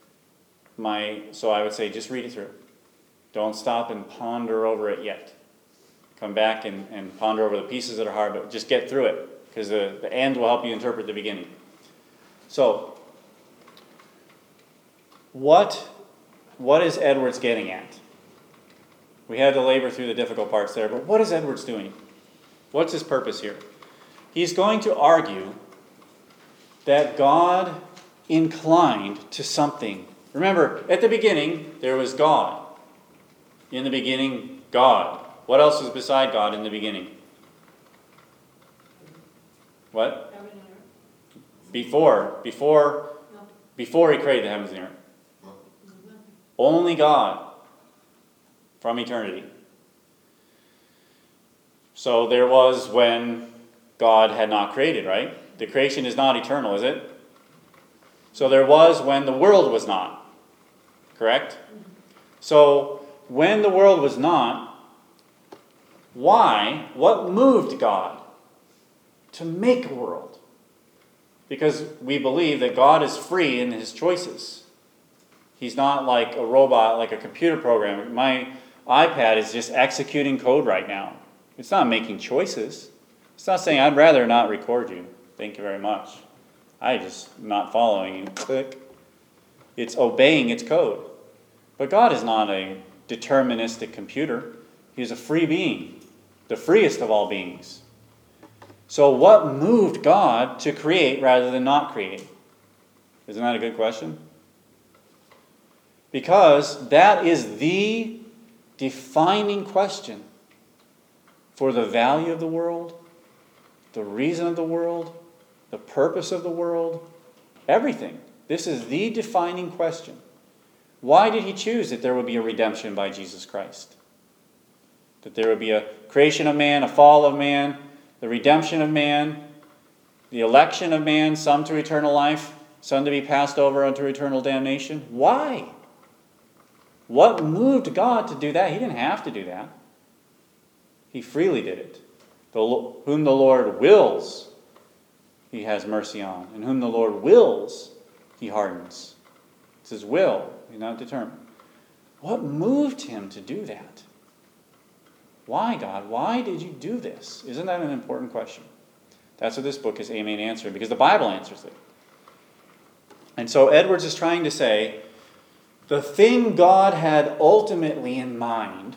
So I would say just read it through. Don't stop and ponder over it yet. Come back and ponder over the pieces that are hard, but just get through it, because the end will help you interpret the beginning. So, What is Edwards getting at? We had to labor through the difficult parts there, but what is Edwards doing? What's his purpose here? He's going to argue that God inclined to something. Remember, at the beginning, there was God. In the beginning, God. What else was beside God in the beginning? What? Heaven and earth. Before he created the heavens and the earth. Only God from eternity. So there was when God had not created, right? The creation is not eternal, is it? So there was when the world was not. Correct? So when the world was not, why? What moved God to make a world? Because we believe that God is free in his choices. He's not like a robot, like a computer program. My iPad is just executing code right now. It's not making choices. It's not saying, I'd rather not record you. Thank you very much. I just not following you. Click. It's obeying its code. But God is not a deterministic computer. He's a free being, the freest of all beings. So what moved God to create rather than not create? Isn't that a good question? Because that is the defining question for the value of the world, the reason of the world, the purpose of the world, everything. This is the defining question. Why did he choose that there would be a redemption by Jesus Christ? That there would be a creation of man, a fall of man, the redemption of man, the election of man, some to eternal life, some to be passed over unto eternal damnation. Why? What moved God to do that? He didn't have to do that. He freely did it. Whom the Lord wills, he has mercy on. And whom the Lord wills, he hardens. It's his will. He's not determined. What moved him to do that? Why, God? Why did you do this? Isn't that an important question? That's what this book is aiming at answering, because the Bible answers it. And so Edwards is trying to say, the thing God had ultimately in mind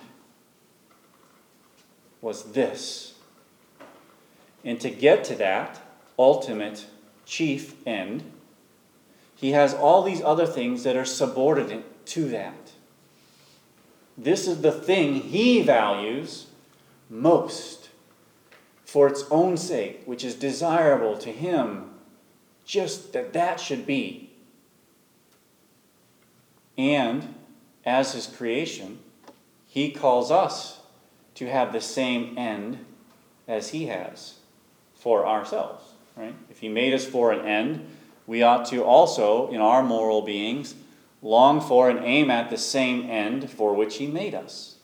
was this. And to get to that ultimate chief end, he has all these other things that are subordinate to that. This is the thing he values most for its own sake, which is desirable to him, just that should be. And as his creation, he calls us to have the same end as he has for ourselves, right? If he made us for an end, we ought to also, in our moral beings, long for and aim at the same end for which he made us.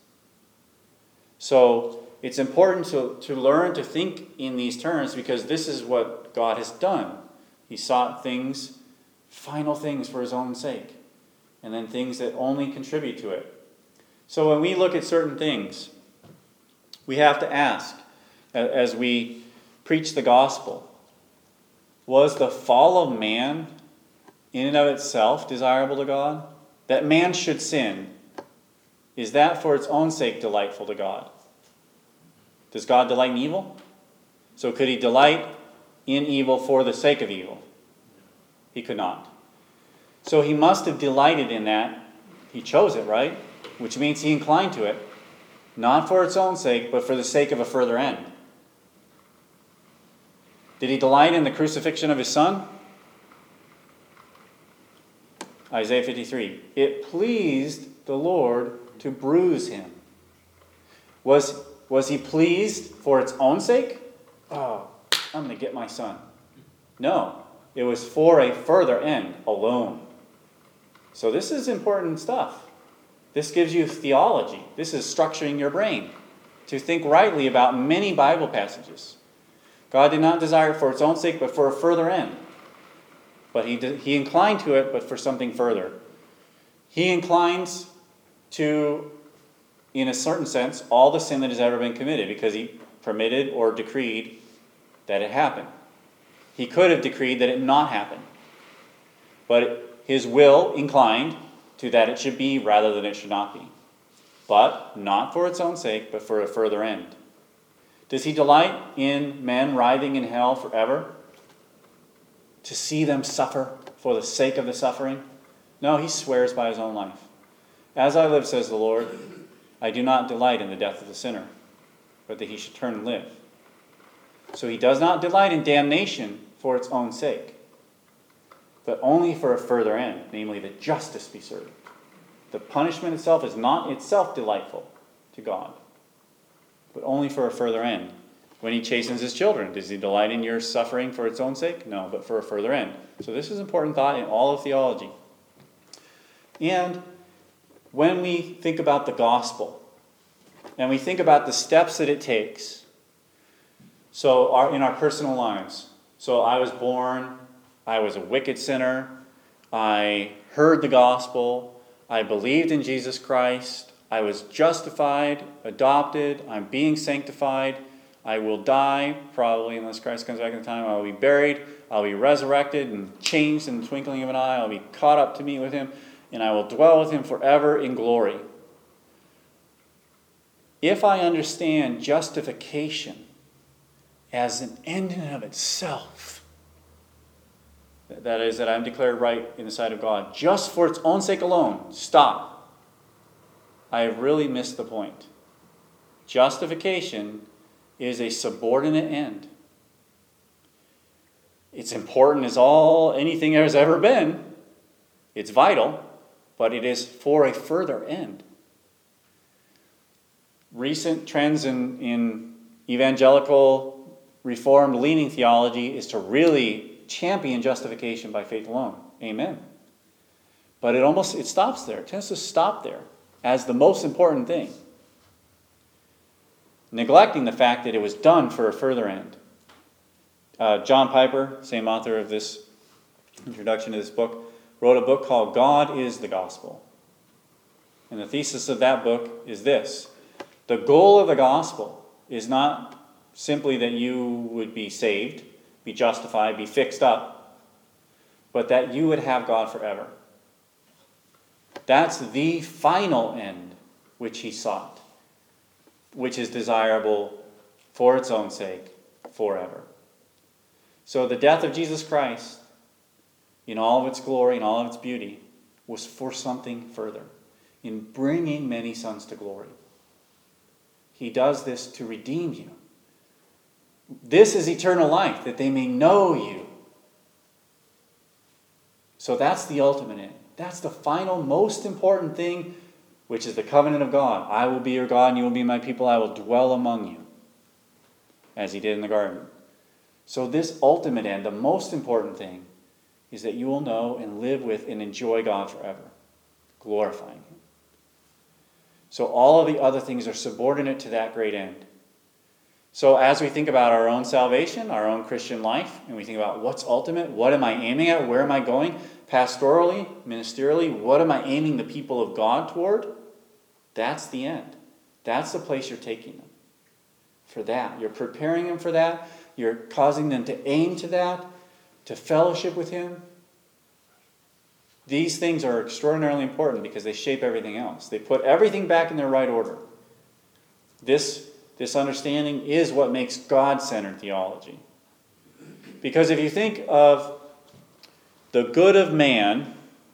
So it's important to learn to think in these terms, because this is what God has done. He sought things, final things for his own sake, and then things that only contribute to it. So when we look at certain things, we have to ask, as we preach the gospel, was the fall of man in and of itself desirable to God? That man should sin, is that for its own sake delightful to God? Does God delight in evil? So could he delight in evil for the sake of evil? He could not. So he must have delighted in that. He chose it, right? Which means he inclined to it, not for its own sake, but for the sake of a further end. Did he delight in the crucifixion of his son? Isaiah 53. It pleased the Lord to bruise him. Was he pleased for its own sake? Oh, I'm going to get my son. No, it was for a further end alone. So this is important stuff. This gives you theology. This is structuring your brain to think rightly about many Bible passages. God did not desire it for its own sake, but for a further end. But he inclined to it, but for something further. He inclines to, in a certain sense, all the sin that has ever been committed, because he permitted or decreed that it happen. He could have decreed that it not happen. But his will inclined to that it should be rather than it should not be. But not for its own sake, but for a further end. Does he delight in men writhing in hell forever? To see them suffer for the sake of the suffering? No, he swears by his own life. As I live, says the Lord, I do not delight in the death of the sinner, but that he should turn and live. So he does not delight in damnation for its own sake, but only for a further end, namely that justice be served. The punishment itself is not itself delightful to God, but only for a further end. When he chastens his children, does he delight in your suffering for its own sake? No, but for a further end. So this is important thought in all of theology. And when we think about the gospel, and we think about the steps that it takes, so in our personal lives, so I was born, I was a wicked sinner, I heard the gospel, I believed in Jesus Christ, I was justified, adopted, I'm being sanctified, I will die, probably, unless Christ comes back in time. I will be buried, I'll be resurrected and changed in the twinkling of an eye, I'll be caught up to meet with him, and I will dwell with him forever in glory. If I understand justification as an end in and of itself, that is, that I'm declared right in the sight of God, just for its own sake alone, stop. I have really missed the point. Justification is a subordinate end. It's important as anything has ever been. It's vital, but it is for a further end. Recent trends in evangelical, reformed, leaning theology is to really champion justification by faith alone. Amen. But it stops there. It tends to stop there as the most important thing, neglecting the fact that it was done for a further end. John Piper, same author of this introduction to this book, wrote a book called God is the Gospel. And the thesis of that book is this: the goal of the gospel is not simply that you would be saved, be justified, be fixed up, but that you would have God forever. That's the final end which he sought, which is desirable for its own sake forever. So the death of Jesus Christ, in all of its glory and all of its beauty, was for something further, in bringing many sons to glory. He does this to redeem you. This is eternal life, that they may know you. So that's the ultimate end. That's the final, most important thing, which is the covenant of God. I will be your God, and you will be my people. I will dwell among you, as he did in the garden. So this ultimate end, the most important thing, is that you will know and live with and enjoy God forever, glorifying him. So all of the other things are subordinate to that great end. So as we think about our own salvation, our own Christian life, and we think about what's ultimate, what am I aiming at, where am I going, pastorally, ministerially, what am I aiming the people of God toward? That's the end. That's the place you're taking them. For that. You're preparing them for that. You're causing them to aim to that, to fellowship with him. These things are extraordinarily important because they shape everything else. They put everything back in their right order. This understanding is what makes God-centered theology. Because if you think of the good of man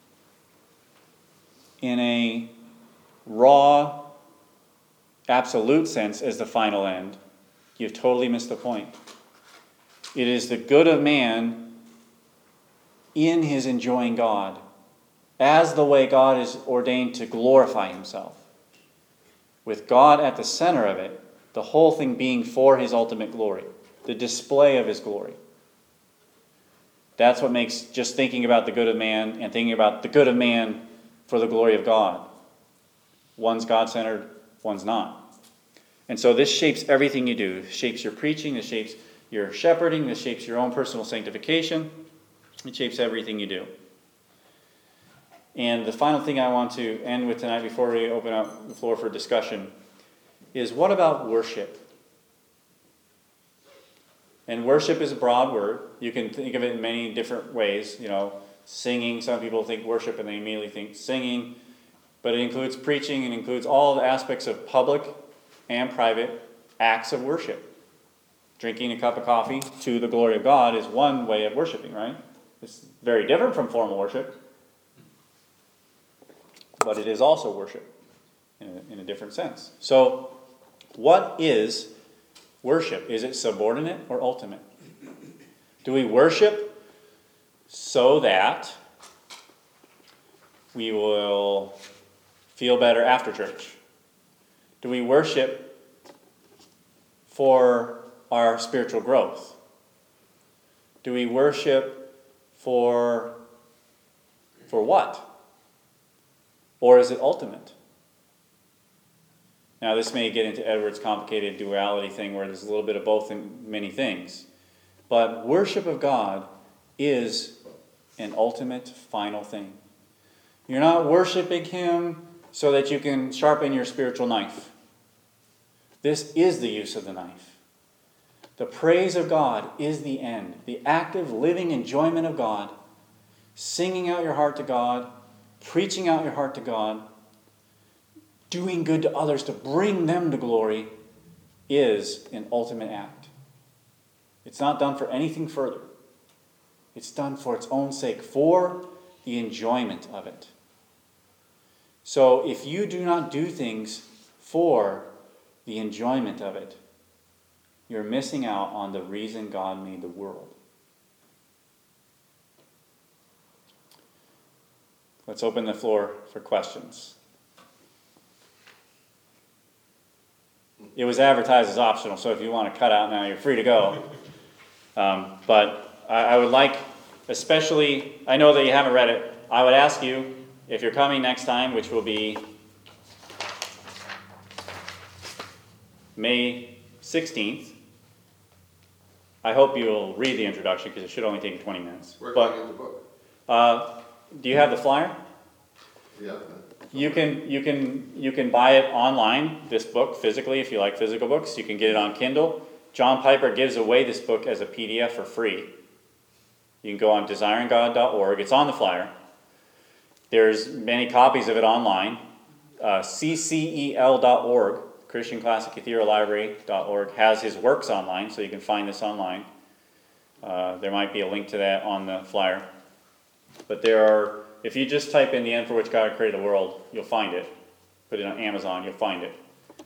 in a raw, absolute sense as the final end, you've totally missed the point. It is the good of man in his enjoying God, as the way God is ordained to glorify himself. With God at the center of it, the whole thing being for his ultimate glory, the display of his glory. That's what makes just thinking about the good of man and thinking about the good of man for the glory of God. One's God-centered, one's not. And so this shapes everything you do. It shapes your preaching, it shapes your shepherding, it shapes your own personal sanctification. It shapes everything you do. And the final thing I want to end with tonight before we open up the floor for discussion is, what about worship? And worship is a broad word. You can think of it in many different ways. singing. Some people think worship and they immediately think singing. But it includes preaching and includes all the aspects of public and private acts of worship. Drinking a cup of coffee to the glory of God is one way of worshiping, right? It's very different from formal worship. But it is also worship in a different sense. So, what is worship? Is it subordinate or ultimate? Do we worship so that we will feel better after church? Do we worship for our spiritual growth? Do we worship for what? Or is it ultimate? Now, this may get into Edwards' complicated duality thing where there's a little bit of both in many things. But worship of God is an ultimate, final thing. You're not worshiping Him so that you can sharpen your spiritual knife. This is the use of the knife. The praise of God is the end. The active, living enjoyment of God. Singing out your heart to God. Preaching out your heart to God. Doing good to others to bring them to glory is an ultimate act. It's not done for anything further. It's done for its own sake, for the enjoyment of it. So if you do not do things for the enjoyment of it, you're missing out on the reason God made the world. Let's open the floor for questions. It was advertised as optional, so if you want to cut out now, you're free to go. But I would like, especially, I know that you haven't read it, I would ask you, if you're coming next time, which will be May 16th, I hope you'll read the introduction because it should only take you 20 minutes. Where can I get the book? Do you have the flyer? Yeah. You can buy it online, this book, physically, if you like physical books. You can get it on Kindle. John Piper gives away this book as a PDF for free. You can go on desiringgod.org. It's on the flyer. There's many copies of it online. CCEL.org, Christian Classic Cathedral Library.org, has his works online, so you can find this online. There might be a link to that on the flyer. But there are, if you just type in the end for which God created the world, you'll find it. Put it on Amazon, you'll find it.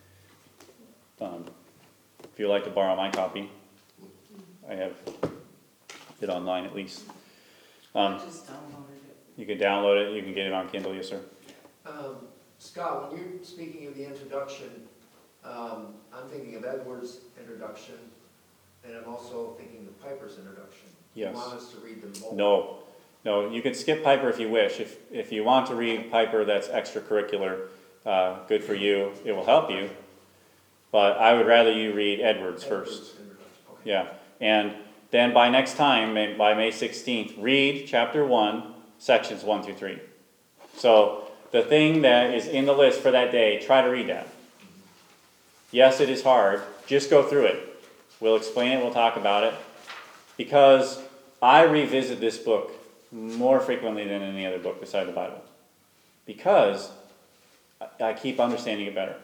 If you'd like to borrow my copy, I have it online at least. Just downloaded it. You can download it, you can get it on Kindle, yes sir. Scott, when you're speaking of the introduction, I'm thinking of Edwards' introduction, and I'm also thinking of Piper's introduction. Yes. You want us to read them both? No, you can skip Piper if you wish. If you want to read Piper, that's extracurricular, good for you, it will help you. But I would rather you read Edwards first. Okay. Yeah, and then by next time, by May 16th, read chapter 1, sections 1 through 3. So the thing that is in the list for that day, try to read that. Yes, it is hard. Just go through it. We'll explain it, we'll talk about it. Because I revisit this book more frequently than any other book beside the Bible. Because I keep understanding it better.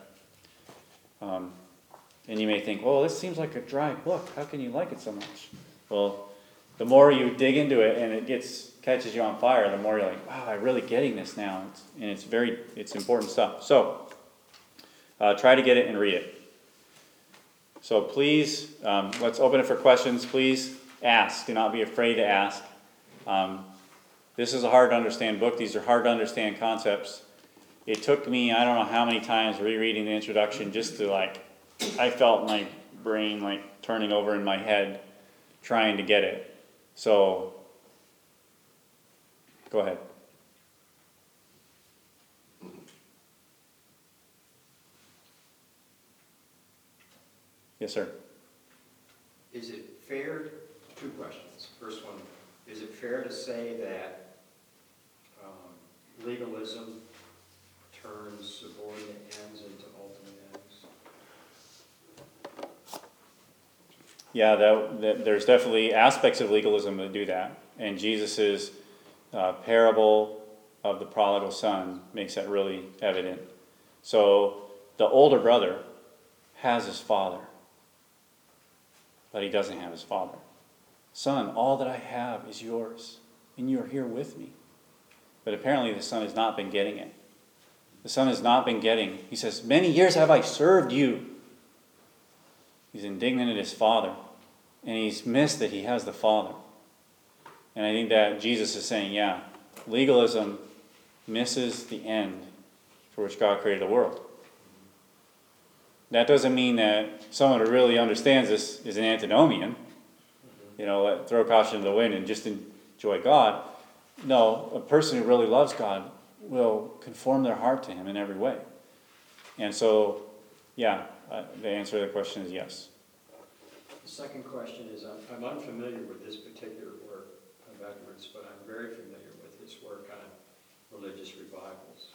And you may think, well, this seems like a dry book. How can you like it so much? Well, the more you dig into it and it catches you on fire, the more you're like, wow, I'm really getting this now. It's important stuff. So, try to get it and read it. So please, let's open it for questions. Please ask. Do not be afraid to ask. This is a hard to understand book. These are hard to understand concepts. It took me, I don't know how many times rereading the introduction just to I felt my brain turning over in my head trying to get it. So, go ahead. Yes, sir. Is it fair, two questions. First one, is it fair to say that legalism turns subordinate ends into ultimate ends? Yeah, there's definitely aspects of legalism that do that. And Jesus' parable of the prodigal son makes that really evident. So the older brother has his father, but he doesn't have his father. Son, all that I have is yours, and you are here with me. But apparently the son has not been getting it. The son has not been getting. He says, many years have I served you. He's indignant at his father, and he's missed that he has the father. And I think that Jesus is saying, yeah, legalism misses the end for which God created the world. That doesn't mean that someone who really understands this is an antinomian, throw caution to the wind and just enjoy God. No, a person who really loves God will conform their heart to him in every way. And so, yeah, the answer to the question is yes. The second question is, I'm unfamiliar with this particular work of Edwards, but I'm very familiar with his work on religious revivals.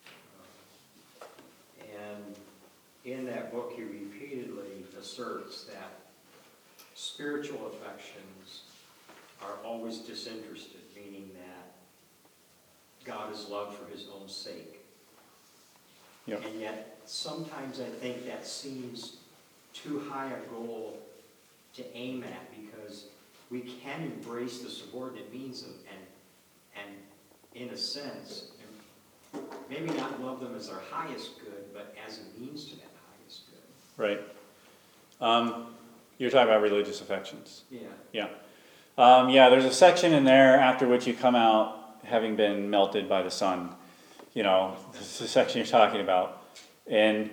And in that book, he repeatedly asserts that spiritual affections are always disinterested, meaning that God is loved for his own sake. Yep. And yet, sometimes I think that seems too high a goal to aim at, because we can embrace the subordinate means of, and in a sense, maybe not love them as our highest good, but as a means to that highest good. Right. You're talking about religious affections. Yeah. Yeah. There's a section in there after which you come out having been melted by the sun. This is the section you're talking about. And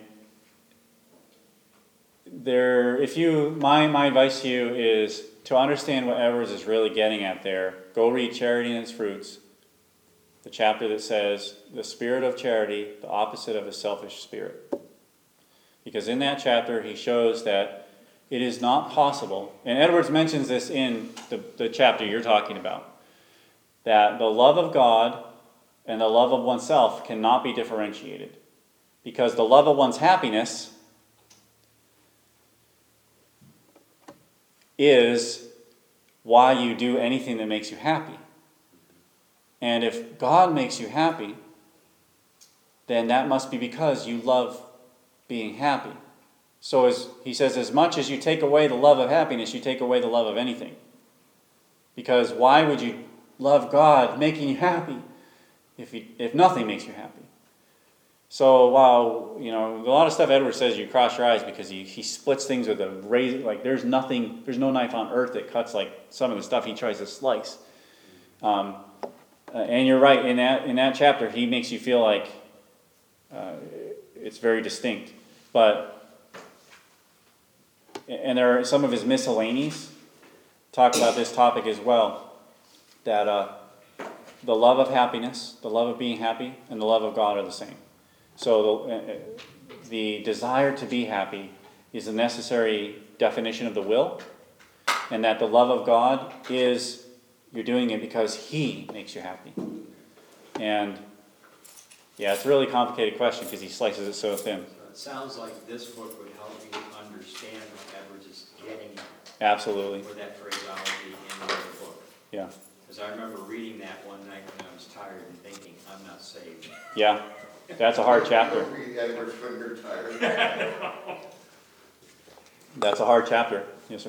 my advice to you is to understand what Edwards is really getting at there. Go read Charity and Its Fruits, the chapter that says the spirit of charity, the opposite of a selfish spirit. Because in that chapter he shows that it is not possible, and Edwards mentions this in the chapter you're talking about, that the love of God and the love of oneself cannot be differentiated. Because the love of one's happiness is why you do anything that makes you happy. And if God makes you happy, then that must be because you love being happy. So as he says, as much as you take away the love of happiness, you take away the love of anything. Because why would you love God making you happy if nothing makes you happy? So while, a lot of stuff Edwards says you cross your eyes because he splits things with a razor, like there's no knife on earth that cuts like some of the stuff he tries to slice. And you're right, in that chapter he makes you feel like it's very distinct. And there are some of his miscellanies talk about this topic as well, that the love of happiness, the love of being happy, and the love of God are the same. So the desire to be happy is a necessary definition of the will, and that the love of God is you're doing it because he makes you happy. And yeah, it's a really complicated question because he slices it so thin. So it sounds like this book would help me understand what Edwards is getting Absolutely. with that phraseology in the book. Yeah. Because I remember reading that one night when I was tired and thinking, I'm not saved. Yeah. That's a hard chapter. Don't read Edwards when you're tired. That's a hard chapter. Yes, sir.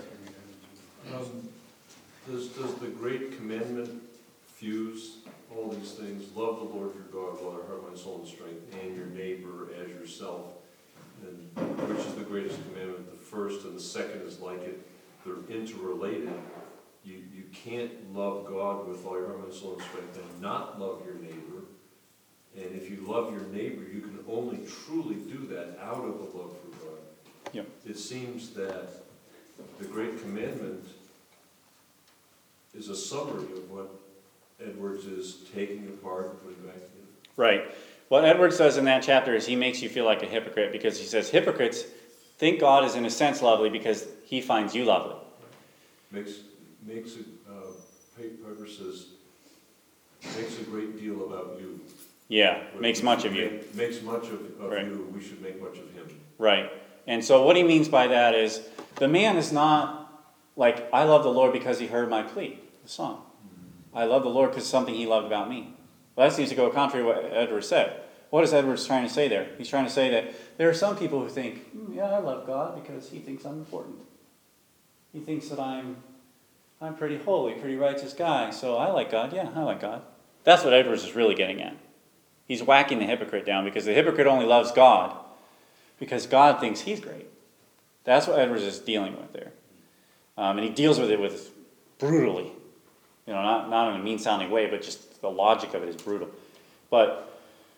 Does the Great Commandment fuse all these things? Love the Lord your God with all your heart, mind, soul, and strength, and your neighbor as yourself. And which is the greatest commandment? The first and the second is like it. They're interrelated. You can't love God with all your heart, mind, soul, and strength and not love your neighbor. And if you love your neighbor, you can only truly do that out of a love for God. Yep. It seems that the Great Commandment is a summary of what Edwards is taking apart and putting back together. Right. What Edwards does in that chapter is he makes you feel like a hypocrite because he says hypocrites think God is in a sense lovely because he finds you lovely. Piper says, makes a great deal about you. Yeah, makes much of you. Makes much of Right. you. We should make much of him. Right. And so what he means by that is the man is not like, I love the Lord because he heard my plea, the song. I love the Lord because it's something he loved about me. Well, that seems to go contrary to what Edwards said. What is Edwards trying to say there? He's trying to say that there are some people who think, yeah, I love God because he thinks I'm important. He thinks that I'm pretty holy, pretty righteous guy, so I like God. Yeah, I like God. That's what Edwards is really getting at. He's whacking the hypocrite down because the hypocrite only loves God because God thinks he's great. That's what Edwards is dealing with there. And he deals with it brutally. Not in a mean-sounding way, but just the logic of it is brutal. But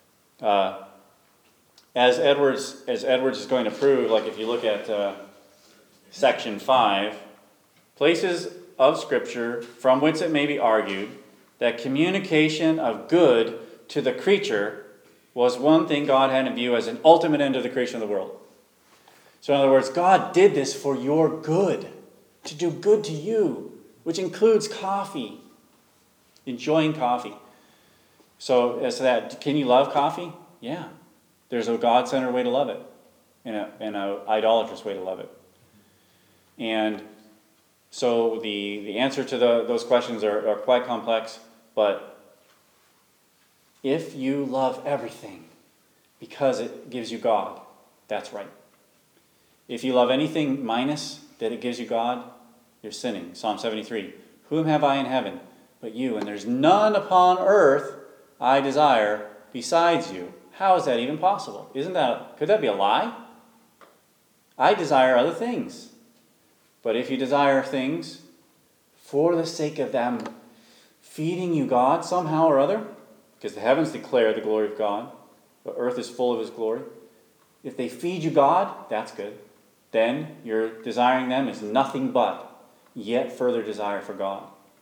as Edwards is going to prove, like if you look at section 5, places of Scripture from whence it may be argued that communication of good to the creature was one thing God had in view as an ultimate end of the creation of the world. So in other words, God did this for your good, to do good to you, which includes coffee, enjoying coffee. So as to that, can you love coffee? Yeah. There's a God-centered way to love it and an idolatrous way to love it. And so the answer to those questions are quite complex, but if you love everything because it gives you God, that's right. If you love anything minus that it gives you God, you're sinning. Psalm 73, whom have I in heaven but you? And there's none upon earth I desire besides you. How is that even possible? Could that be a lie? I desire other things. But if you desire things for the sake of them feeding you God somehow or other, because the heavens declare the glory of God, the earth is full of his glory. If they feed you God, that's good. Then your desiring them is nothing but yet further desire for God.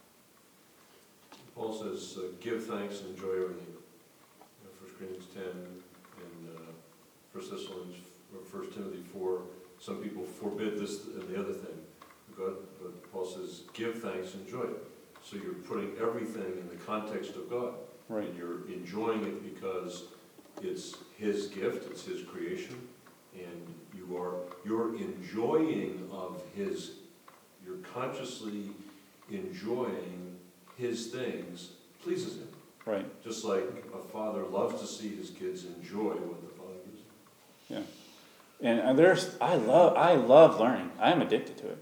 Paul says, give thanks and enjoy everything. 1 Corinthians 10 and 1 Thessalonians or 1 Timothy 4, some people forbid this and the other thing. But Paul says, give thanks and enjoy it. So you're putting everything in the context of God. Right. And you're enjoying it because it's his gift, it's his creation, and you're enjoying of his, you're consciously enjoying his things pleases him. Right. Just like a father loves to see his kids enjoy what the father gives them. Yeah. And I love learning. I am addicted to it.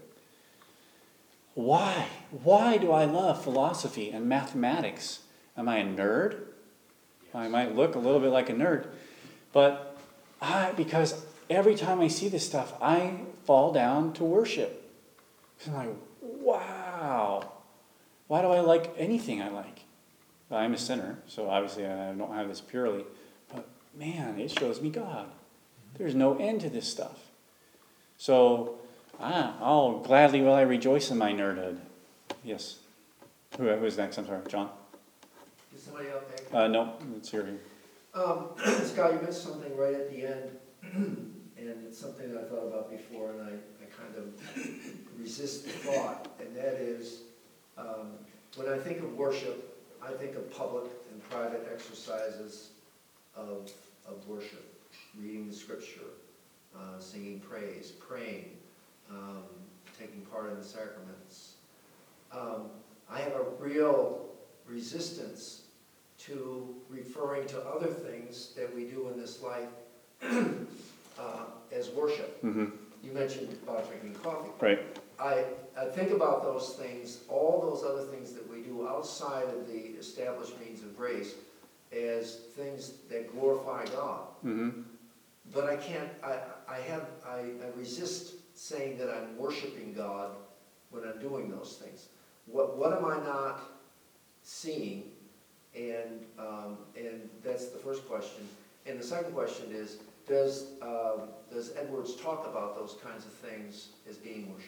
Why? Why do I love philosophy and mathematics? Am I a nerd? Yes. I might look a little bit like a nerd. But because every time I see this stuff, I fall down to worship. I'm like, wow. Why do I like anything I like? Well, I'm a sinner, so obviously I don't have this purely. But man, it shows me God. There's no end to this stuff. So I'll gladly will I rejoice in my nerdhood. Yes. Who's next? I'm sorry, John. Is somebody out next? No, it's your here. Scott, you mentioned something right at the end, and it's something that I thought about before, and I kind of resist the thought, and that is, when I think of worship, I think of public and private exercises of worship, reading the scripture, singing praise, praying, taking part in the sacraments. I have a real resistance to referring to other things that we do in this life as worship. Mm-hmm. You mentioned about drinking coffee. Right. I think about those things, all those other things that we do outside of the established means of grace as things that glorify God. Mm-hmm. But I can't, I resist saying that I'm worshiping God when I'm doing those things. What am I not seeing? And that's the first question. And the second question is, does Edwards talk about those kinds of things as being worship?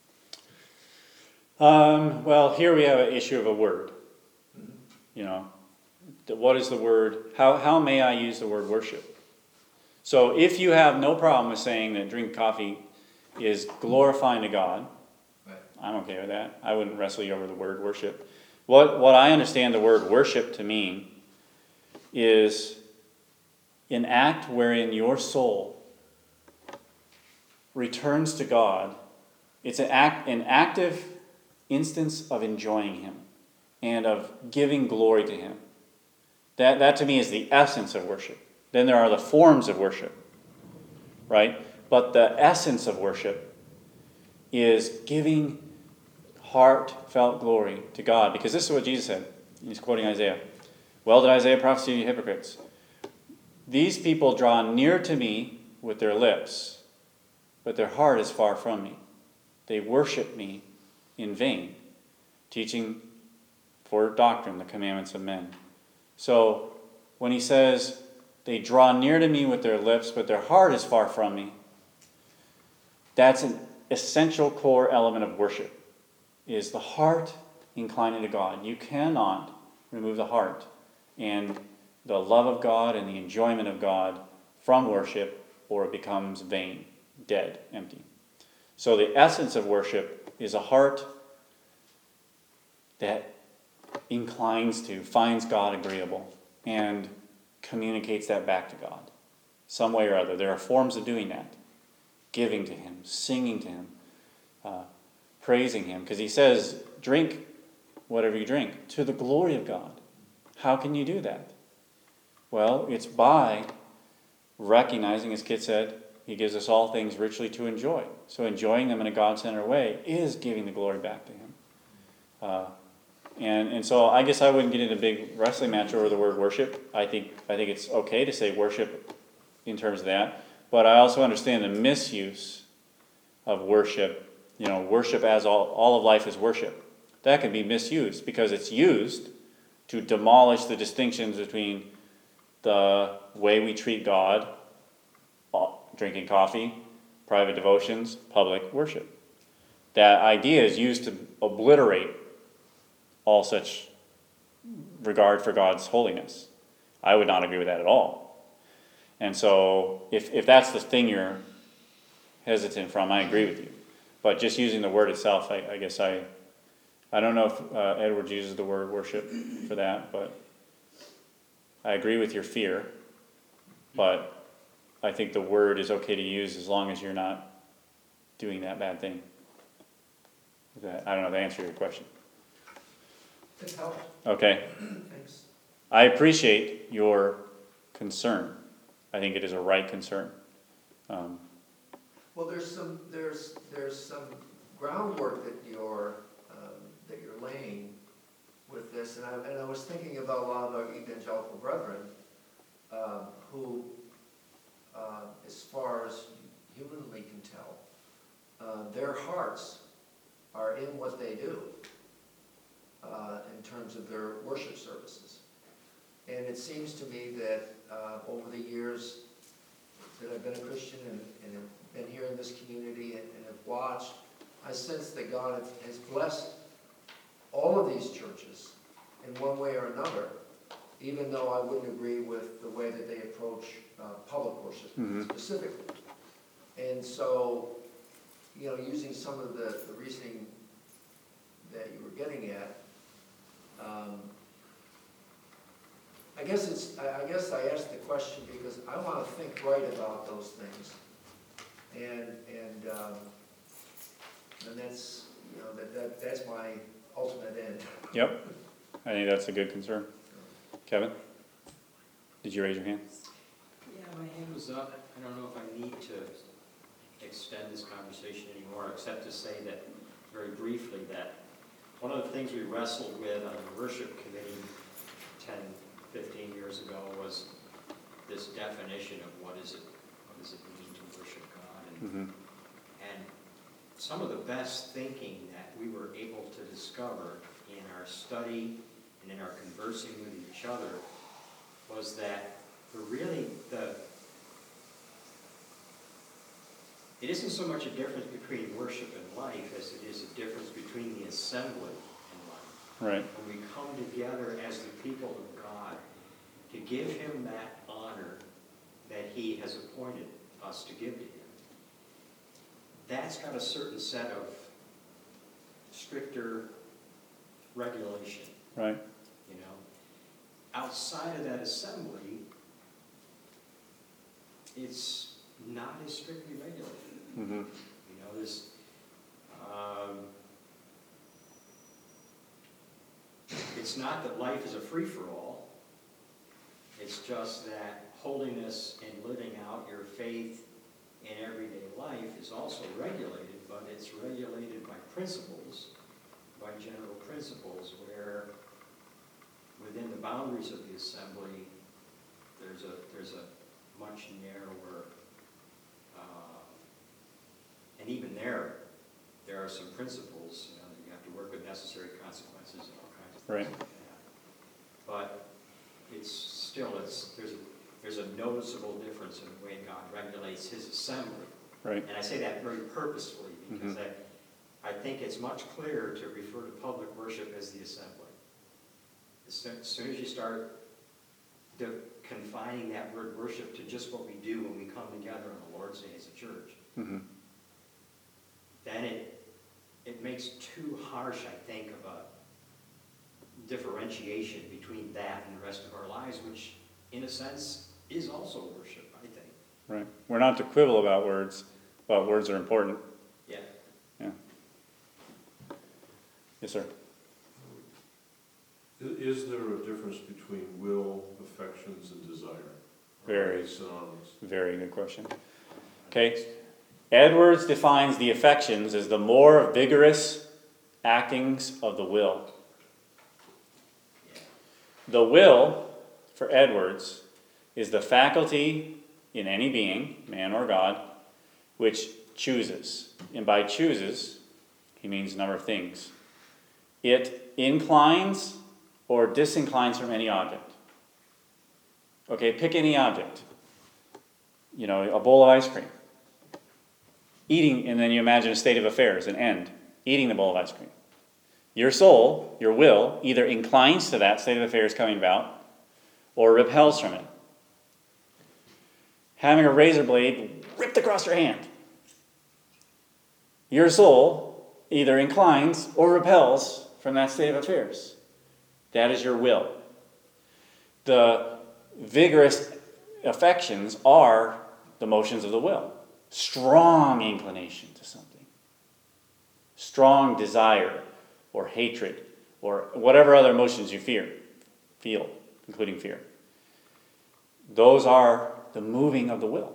Well, here we have an issue of a word. Mm-hmm. You know, what is the word? How may I use the word worship? So if you have no problem with saying that drinking coffee is glorifying to God, right, I'm okay with that. I wouldn't wrestle you over the word worship. What I understand the word worship to mean is an act wherein your soul returns to God. It's an active instance of enjoying Him. and of giving glory to him. That to me is the essence of worship. Then there are the forms of worship, right? But the essence of worship is giving heartfelt glory to God. Because this is what Jesus said. He's quoting Isaiah. Well did Isaiah prophesy, you hypocrites. These people draw near to me with their lips, but their heart is far from me. They worship me in vain, teaching for doctrine the commandments of men. So when he says, they draw near to me with their lips, but their heart is far from me, that's an essential core element of worship, is the heart inclining to God. You cannot remove the heart and the love of God and the enjoyment of God from worship, or it becomes vain, dead, empty. So the essence of worship is a heart that inclines to, finds God agreeable, and communicates that back to God, some way or other. There are forms of doing that. Giving to him, singing to him, praising him. Because he says, drink whatever you drink, to the glory of God. How can you do that? Well, it's by recognizing, as Kit said, he gives us all things richly to enjoy. So enjoying them in a God-centered way is giving the glory back to him. And so I guess I wouldn't get in a big wrestling match over the word worship. I think it's okay to say worship in terms of that. But I also understand the misuse of worship. You know, worship as all of life is worship. That can be misused because it's used to demolish the distinctions between the way we treat God, drinking coffee, private devotions, public worship. That idea is used to obliterate all such regard for God's holiness. I would not agree with that at all. And so if that's the thing you're hesitant from, I agree with you. But just using the word itself, I guess I don't know if Edwards uses the word worship for that, but I agree with your fear. But I think the word is okay to use as long as you're not doing that bad thing. I don't know the answer to your question. It helps. Okay. Thanks. I appreciate your concern. I think it is a right concern. Well, there's some groundwork that you're laying with this, and I was thinking about a lot of our evangelical brethren who, as far as humanly can tell, their hearts are in what they do in terms of their worship services. And it seems to me that over the years that I've been a Christian and have been here in this community and have watched, I sense that God has blessed all of these churches in one way or another, even though I wouldn't agree with the way that they approach public worship specifically. And so, you know, using some of the reasoning that you were getting at, I guess I asked the question because I want to think right about those things, and that's, you know, that's my ultimate end. Yep. I think that's a good concern. Kevin, did you raise your hand? Yeah, my hand was up. I don't know if I need to extend this conversation anymore, except to say that, very briefly, that one of the things we wrestled with on the worship committee 10, 15 years ago was this definition of what does it mean to worship God. And some of the best thinking that we were able to discover in our study and in our conversing with each other was that it isn't so much a difference between worship and life as it is a difference between the assembly and life. Right. When we come together as the people of God to give him that honor that he has appointed us to give to him, that's got a certain set of stricter regulation. Right. You know, outside of that assembly, it's not as strictly regulated. You know, there's it's not that life is a free-for-all. It's just that holiness and living out your faith in everyday life is also regulated, but it's regulated by principles, by general principles, where within the boundaries of the assembly, there's a much narrower, and even there are some principles, that you have to work with necessary consequences and all kinds of things Right. like that. But it's still, there's a noticeable difference in the way God regulates his assembly. Right. And I say that very purposefully because I think it's much clearer to refer to public worship as the assembly. As soon as you start confining that word worship to just what we do when we come together on the Lord's Day as a church, then it makes too harsh, I think, of a differentiation between that and the rest of our lives, which in a sense is also worship, I think. Right. We're not to quibble about words, but words are important. Yeah. Yeah. Yes, sir. Is there a difference between will, affections, and desire? Very. Are they synonymous? Very good question. Okay. Edwards defines the affections as the more vigorous actings of the will. The will, for Edwards, is the faculty in any being, man or God, which chooses. And by chooses, he means a number of things. It inclines or disinclines from any object. Okay, pick any object. You know, a bowl of ice cream. Eating, and then you imagine a state of affairs, an end. Eating the bowl of ice cream. Your soul, your will, either inclines to that state of affairs coming about, or repels from it. Having a razor blade ripped across your hand. Your soul either inclines or repels from that state of affairs. That is your will. The vigorous affections are the motions of the will. Strong inclination to something. Strong desire or hatred or whatever other emotions you feel, including fear. Those are the moving of the will.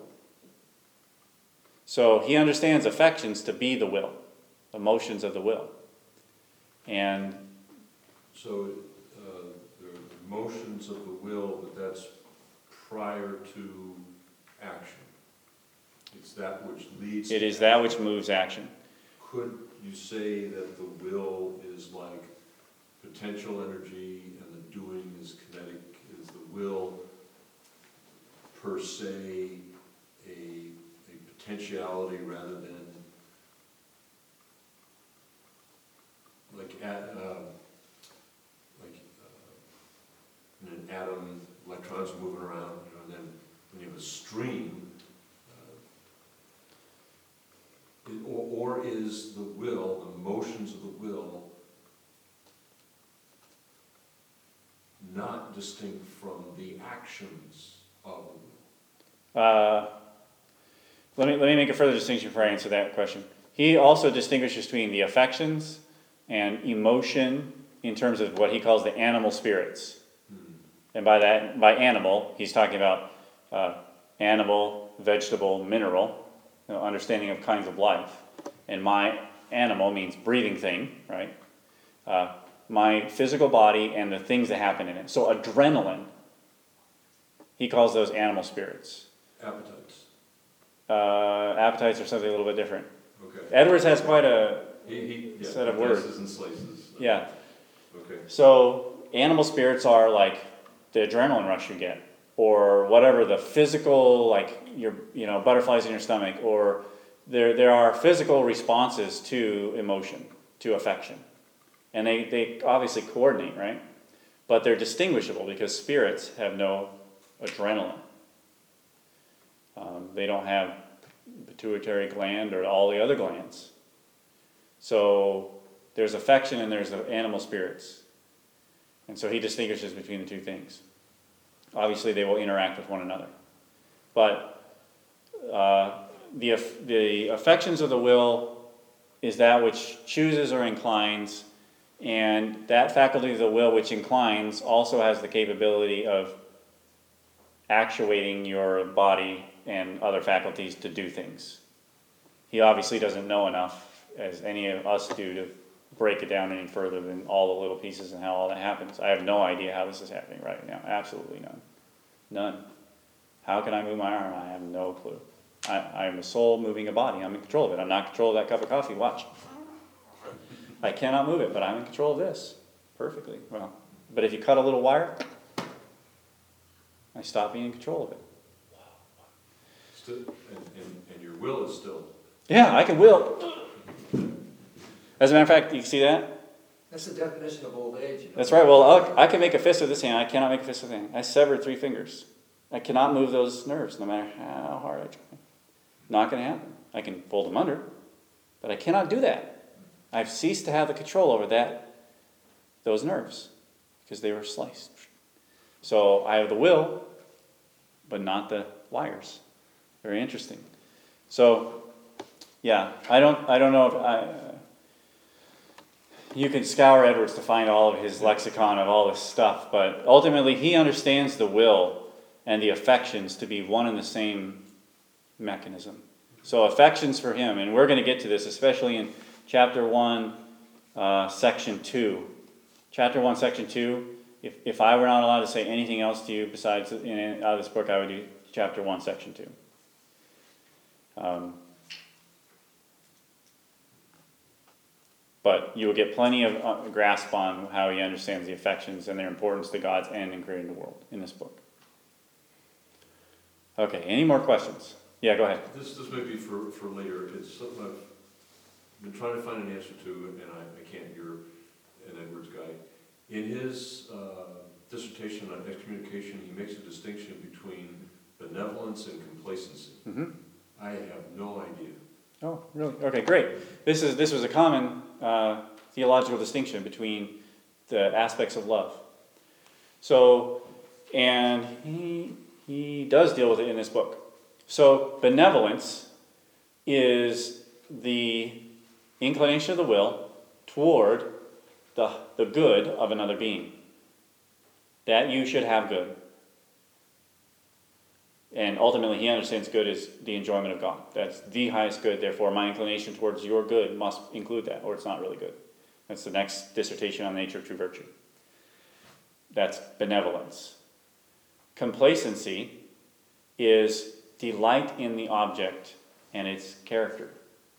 So he understands affections to be the will, the motions of the will. And So the motions of the will, but that's prior to action. It's that which leads. it is that which moves action. Could you say that the will is like potential energy and the doing is kinetic? Is the will per se a potentiality rather than in an atom, electrons moving around, and then when you have a stream, or is the will, the motions of the will, not distinct from the actions of the will? Let me make a further distinction before I answer that question. He also distinguishes between the affections and emotion in terms of what he calls the animal spirits. And by animal, he's talking about animal, vegetable, mineral, understanding of kinds of life. And my animal means breathing thing, right? My physical body and the things that happen in it. So adrenaline, he calls those animal spirits. Appetites. Appetites are something a little bit different. Okay. Edwards has quite a Yeah, set of words. dices and slices. Yeah. Okay. So animal spirits are like the adrenaline rush you get, or whatever the physical, like your butterflies in your stomach, or there are physical responses to emotion, to affection, and they obviously coordinate, right? But they're distinguishable because spirits have no adrenaline. They don't have pituitary gland or all the other glands. So there's affection and there's the animal spirits. And so he distinguishes between the two things. Obviously, they will interact with one another. But the affections of the will is that which chooses or inclines And that faculty of the will which inclines also has the capability of actuating your body and other faculties to do things. He obviously doesn't know enough, as any of us do, to break it down any further than all the little pieces and how all that happens. I have no idea how this is happening right now. Absolutely none. None. How can I move my arm? I have no clue. I'm a soul moving a body. I'm in control of it. I'm not in control of that cup of coffee. Watch. I cannot move it, but I'm in control of this perfectly. Well, but if you cut a little wire, I stop being in control of it. Still, and your will is still. Yeah, I can will. As a matter of fact, you see that? That's the definition of old age. You know? That's right. Well, I can make a fist with this hand. I cannot make a fist with this hand. I severed 3 fingers. I cannot move those nerves, no matter how hard I try. Not going to happen. I can fold them under, but I cannot do that. I've ceased to have the control over those nerves, because they were sliced. So I have the will, but not the wires. Very interesting. So, yeah, I don't know if you can scour Edwards to find all of his lexicon of all this stuff, but ultimately he understands the will and the affections to be one and the same mechanism. So affections for him, and we're going to get to this, especially in chapter 1, section 2. Chapter 1, section 2, if I were not allowed to say anything else to you besides out of this book, I would do chapter 1, section 2. But you will get plenty of grasp on how he understands the affections and their importance to God's end in creating the world in this book. Okay, any more questions? Yeah, go ahead. This may be for later. It's something I've been trying to find an answer to, and I can't. You're an Edwards guy. In his dissertation on excommunication, he makes a distinction between benevolence and complacency. Mm-hmm. I have no idea. Oh, really? Okay, great. This was a common theological distinction between the aspects of love. So, and he does deal with it in this book. So, benevolence is the inclination of the will toward the good of another being. That you should have good. And ultimately, he understands good is the enjoyment of God. That's the highest good. Therefore, my inclination towards your good must include that, or it's not really good. That's the next dissertation on the nature of true virtue. That's benevolence. Complacency is delight in the object and its character.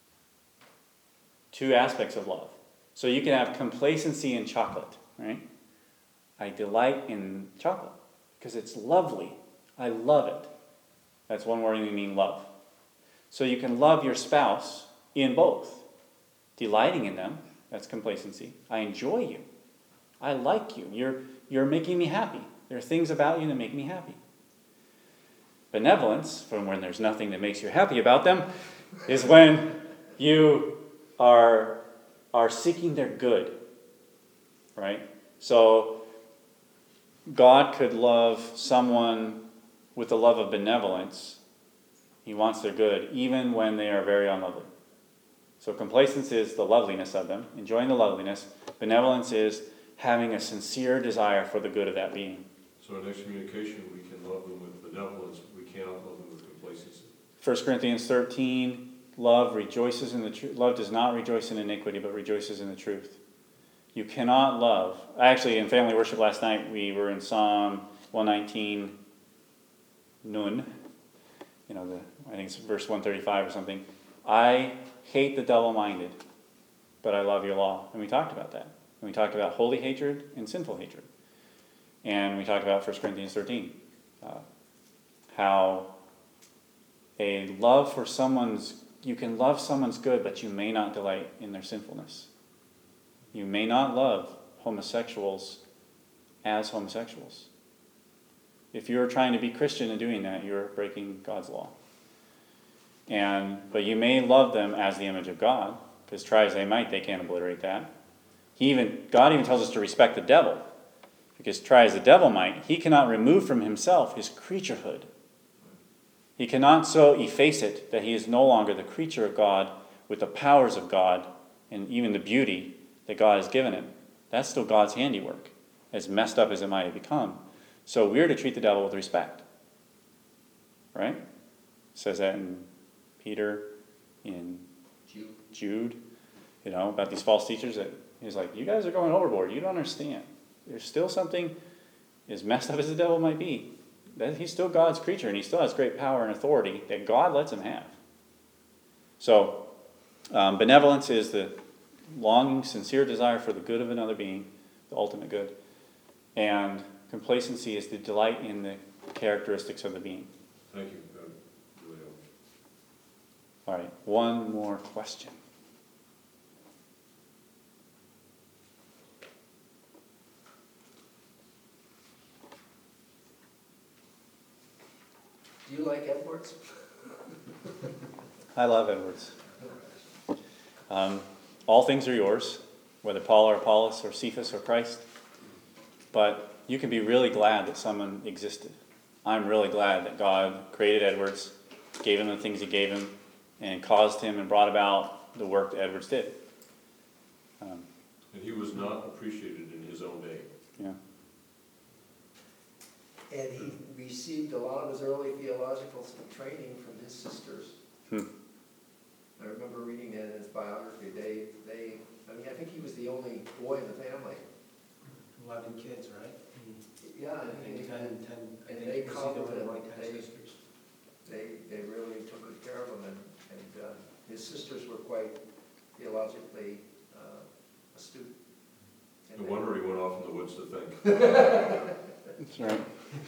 2 aspects of love. So you can have complacency in chocolate, right? I delight in chocolate because it's lovely. I love it. That's one word we mean love. So you can love your spouse in both. Delighting in them, that's complacency. I enjoy you. I like you. You're making me happy. There are things about you that make me happy. Benevolence, from when there's nothing that makes you happy about them, is when you are seeking their good. Right? So God could love someone with the love of benevolence. He wants their good, even when they are very unlovely. So complaisance is the loveliness of them, enjoying the loveliness. Benevolence is having a sincere desire for the good of that being. So in excommunication, we can love them with benevolence, but we cannot love them with complacency. 1 Corinthians 13, love rejoices in the truth. Love does not rejoice in iniquity, but rejoices in the truth. You cannot love. Actually, in family worship last night, we were in Psalm 119, Nun. I think it's verse 135 or something. I hate the double-minded, but I love your law. And we talked about that. And we talked about holy hatred and sinful hatred. And we talked about 1 Corinthians 13. How a love for you can love someone's good, but you may not delight in their sinfulness. You may not love homosexuals as homosexuals. If you're trying to be Christian and doing that, you're breaking God's law. But you may love them as the image of God, because try as they might, they can't obliterate that. God even tells us to respect the devil, because try as the devil might, he cannot remove from himself his creaturehood. He cannot so efface it that he is no longer the creature of God with the powers of God and even the beauty that God has given him. That's still God's handiwork, as messed up as it might have become. So we're to treat the devil with respect. Right? It says that in Peter, in Jude, about these false teachers that he's like, you guys are going overboard. You don't understand. There's still something, as messed up as the devil might be, that he's still God's creature, and he still has great power and authority that God lets him have. So, benevolence is the longing, sincere desire for the good of another being, the ultimate good. And complacency is the delight in the characteristics of the being. Thank you. That really helped. All right, one more question. Do you like Edwards? I love Edwards. All things are yours, whether Paul or Apollos or Cephas or Christ. But you can be really glad that someone existed. I'm really glad that God created Edwards, gave him the things he gave him, and caused him and brought about the work that Edwards did. And he was not appreciated in his own day. Yeah. And he received a lot of his early theological training from his sisters. I remember reading that in his biography. I think he was the only boy in the family. 11 kids, right? Yeah, I think 10, I and think they it was either covered him. one or 10 sisters. They really took good care of him, and his sisters were quite theologically astute. And No wonder he went off in the woods to think. That's right.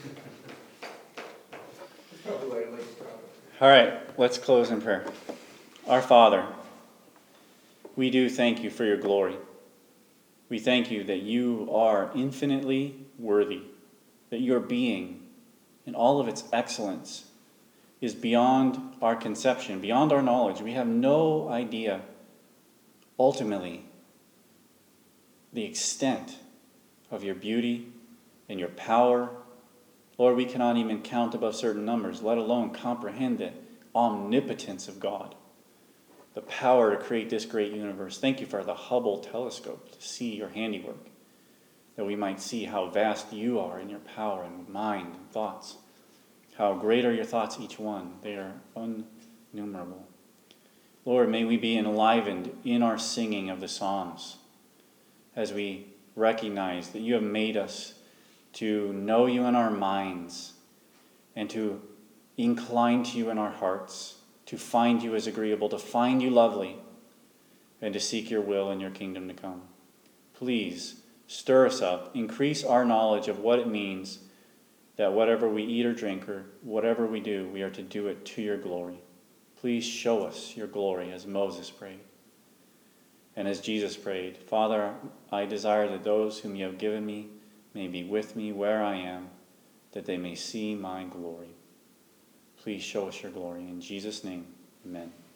That's probably why he likes travel. All right, let's close in prayer. Our Father, we do thank you for your glory. We thank you that you are infinitely worthy, that your being and all of its excellence is beyond our conception, beyond our knowledge. We have no idea, ultimately, the extent of your beauty and your power. Lord, we cannot even count above certain numbers, let alone comprehend the omnipotence of God, the power to create this great universe. Thank you for the Hubble telescope to see your handiwork, that we might see how vast you are in your power and mind and thoughts. How great are your thoughts, each one. They are innumerable. Lord, may we be enlivened in our singing of the Psalms as we recognize that you have made us to know you in our minds and to incline to you in our hearts, to find you as agreeable, to find you lovely, and to seek your will and your kingdom to come. Please stir us up, increase our knowledge of what it means that whatever we eat or drink or whatever we do, we are to do it to your glory. Please show us your glory as Moses prayed. And as Jesus prayed, Father, I desire that those whom you have given me may be with me where I am, that they may see my glory. Please show us your glory. In Jesus' name, amen.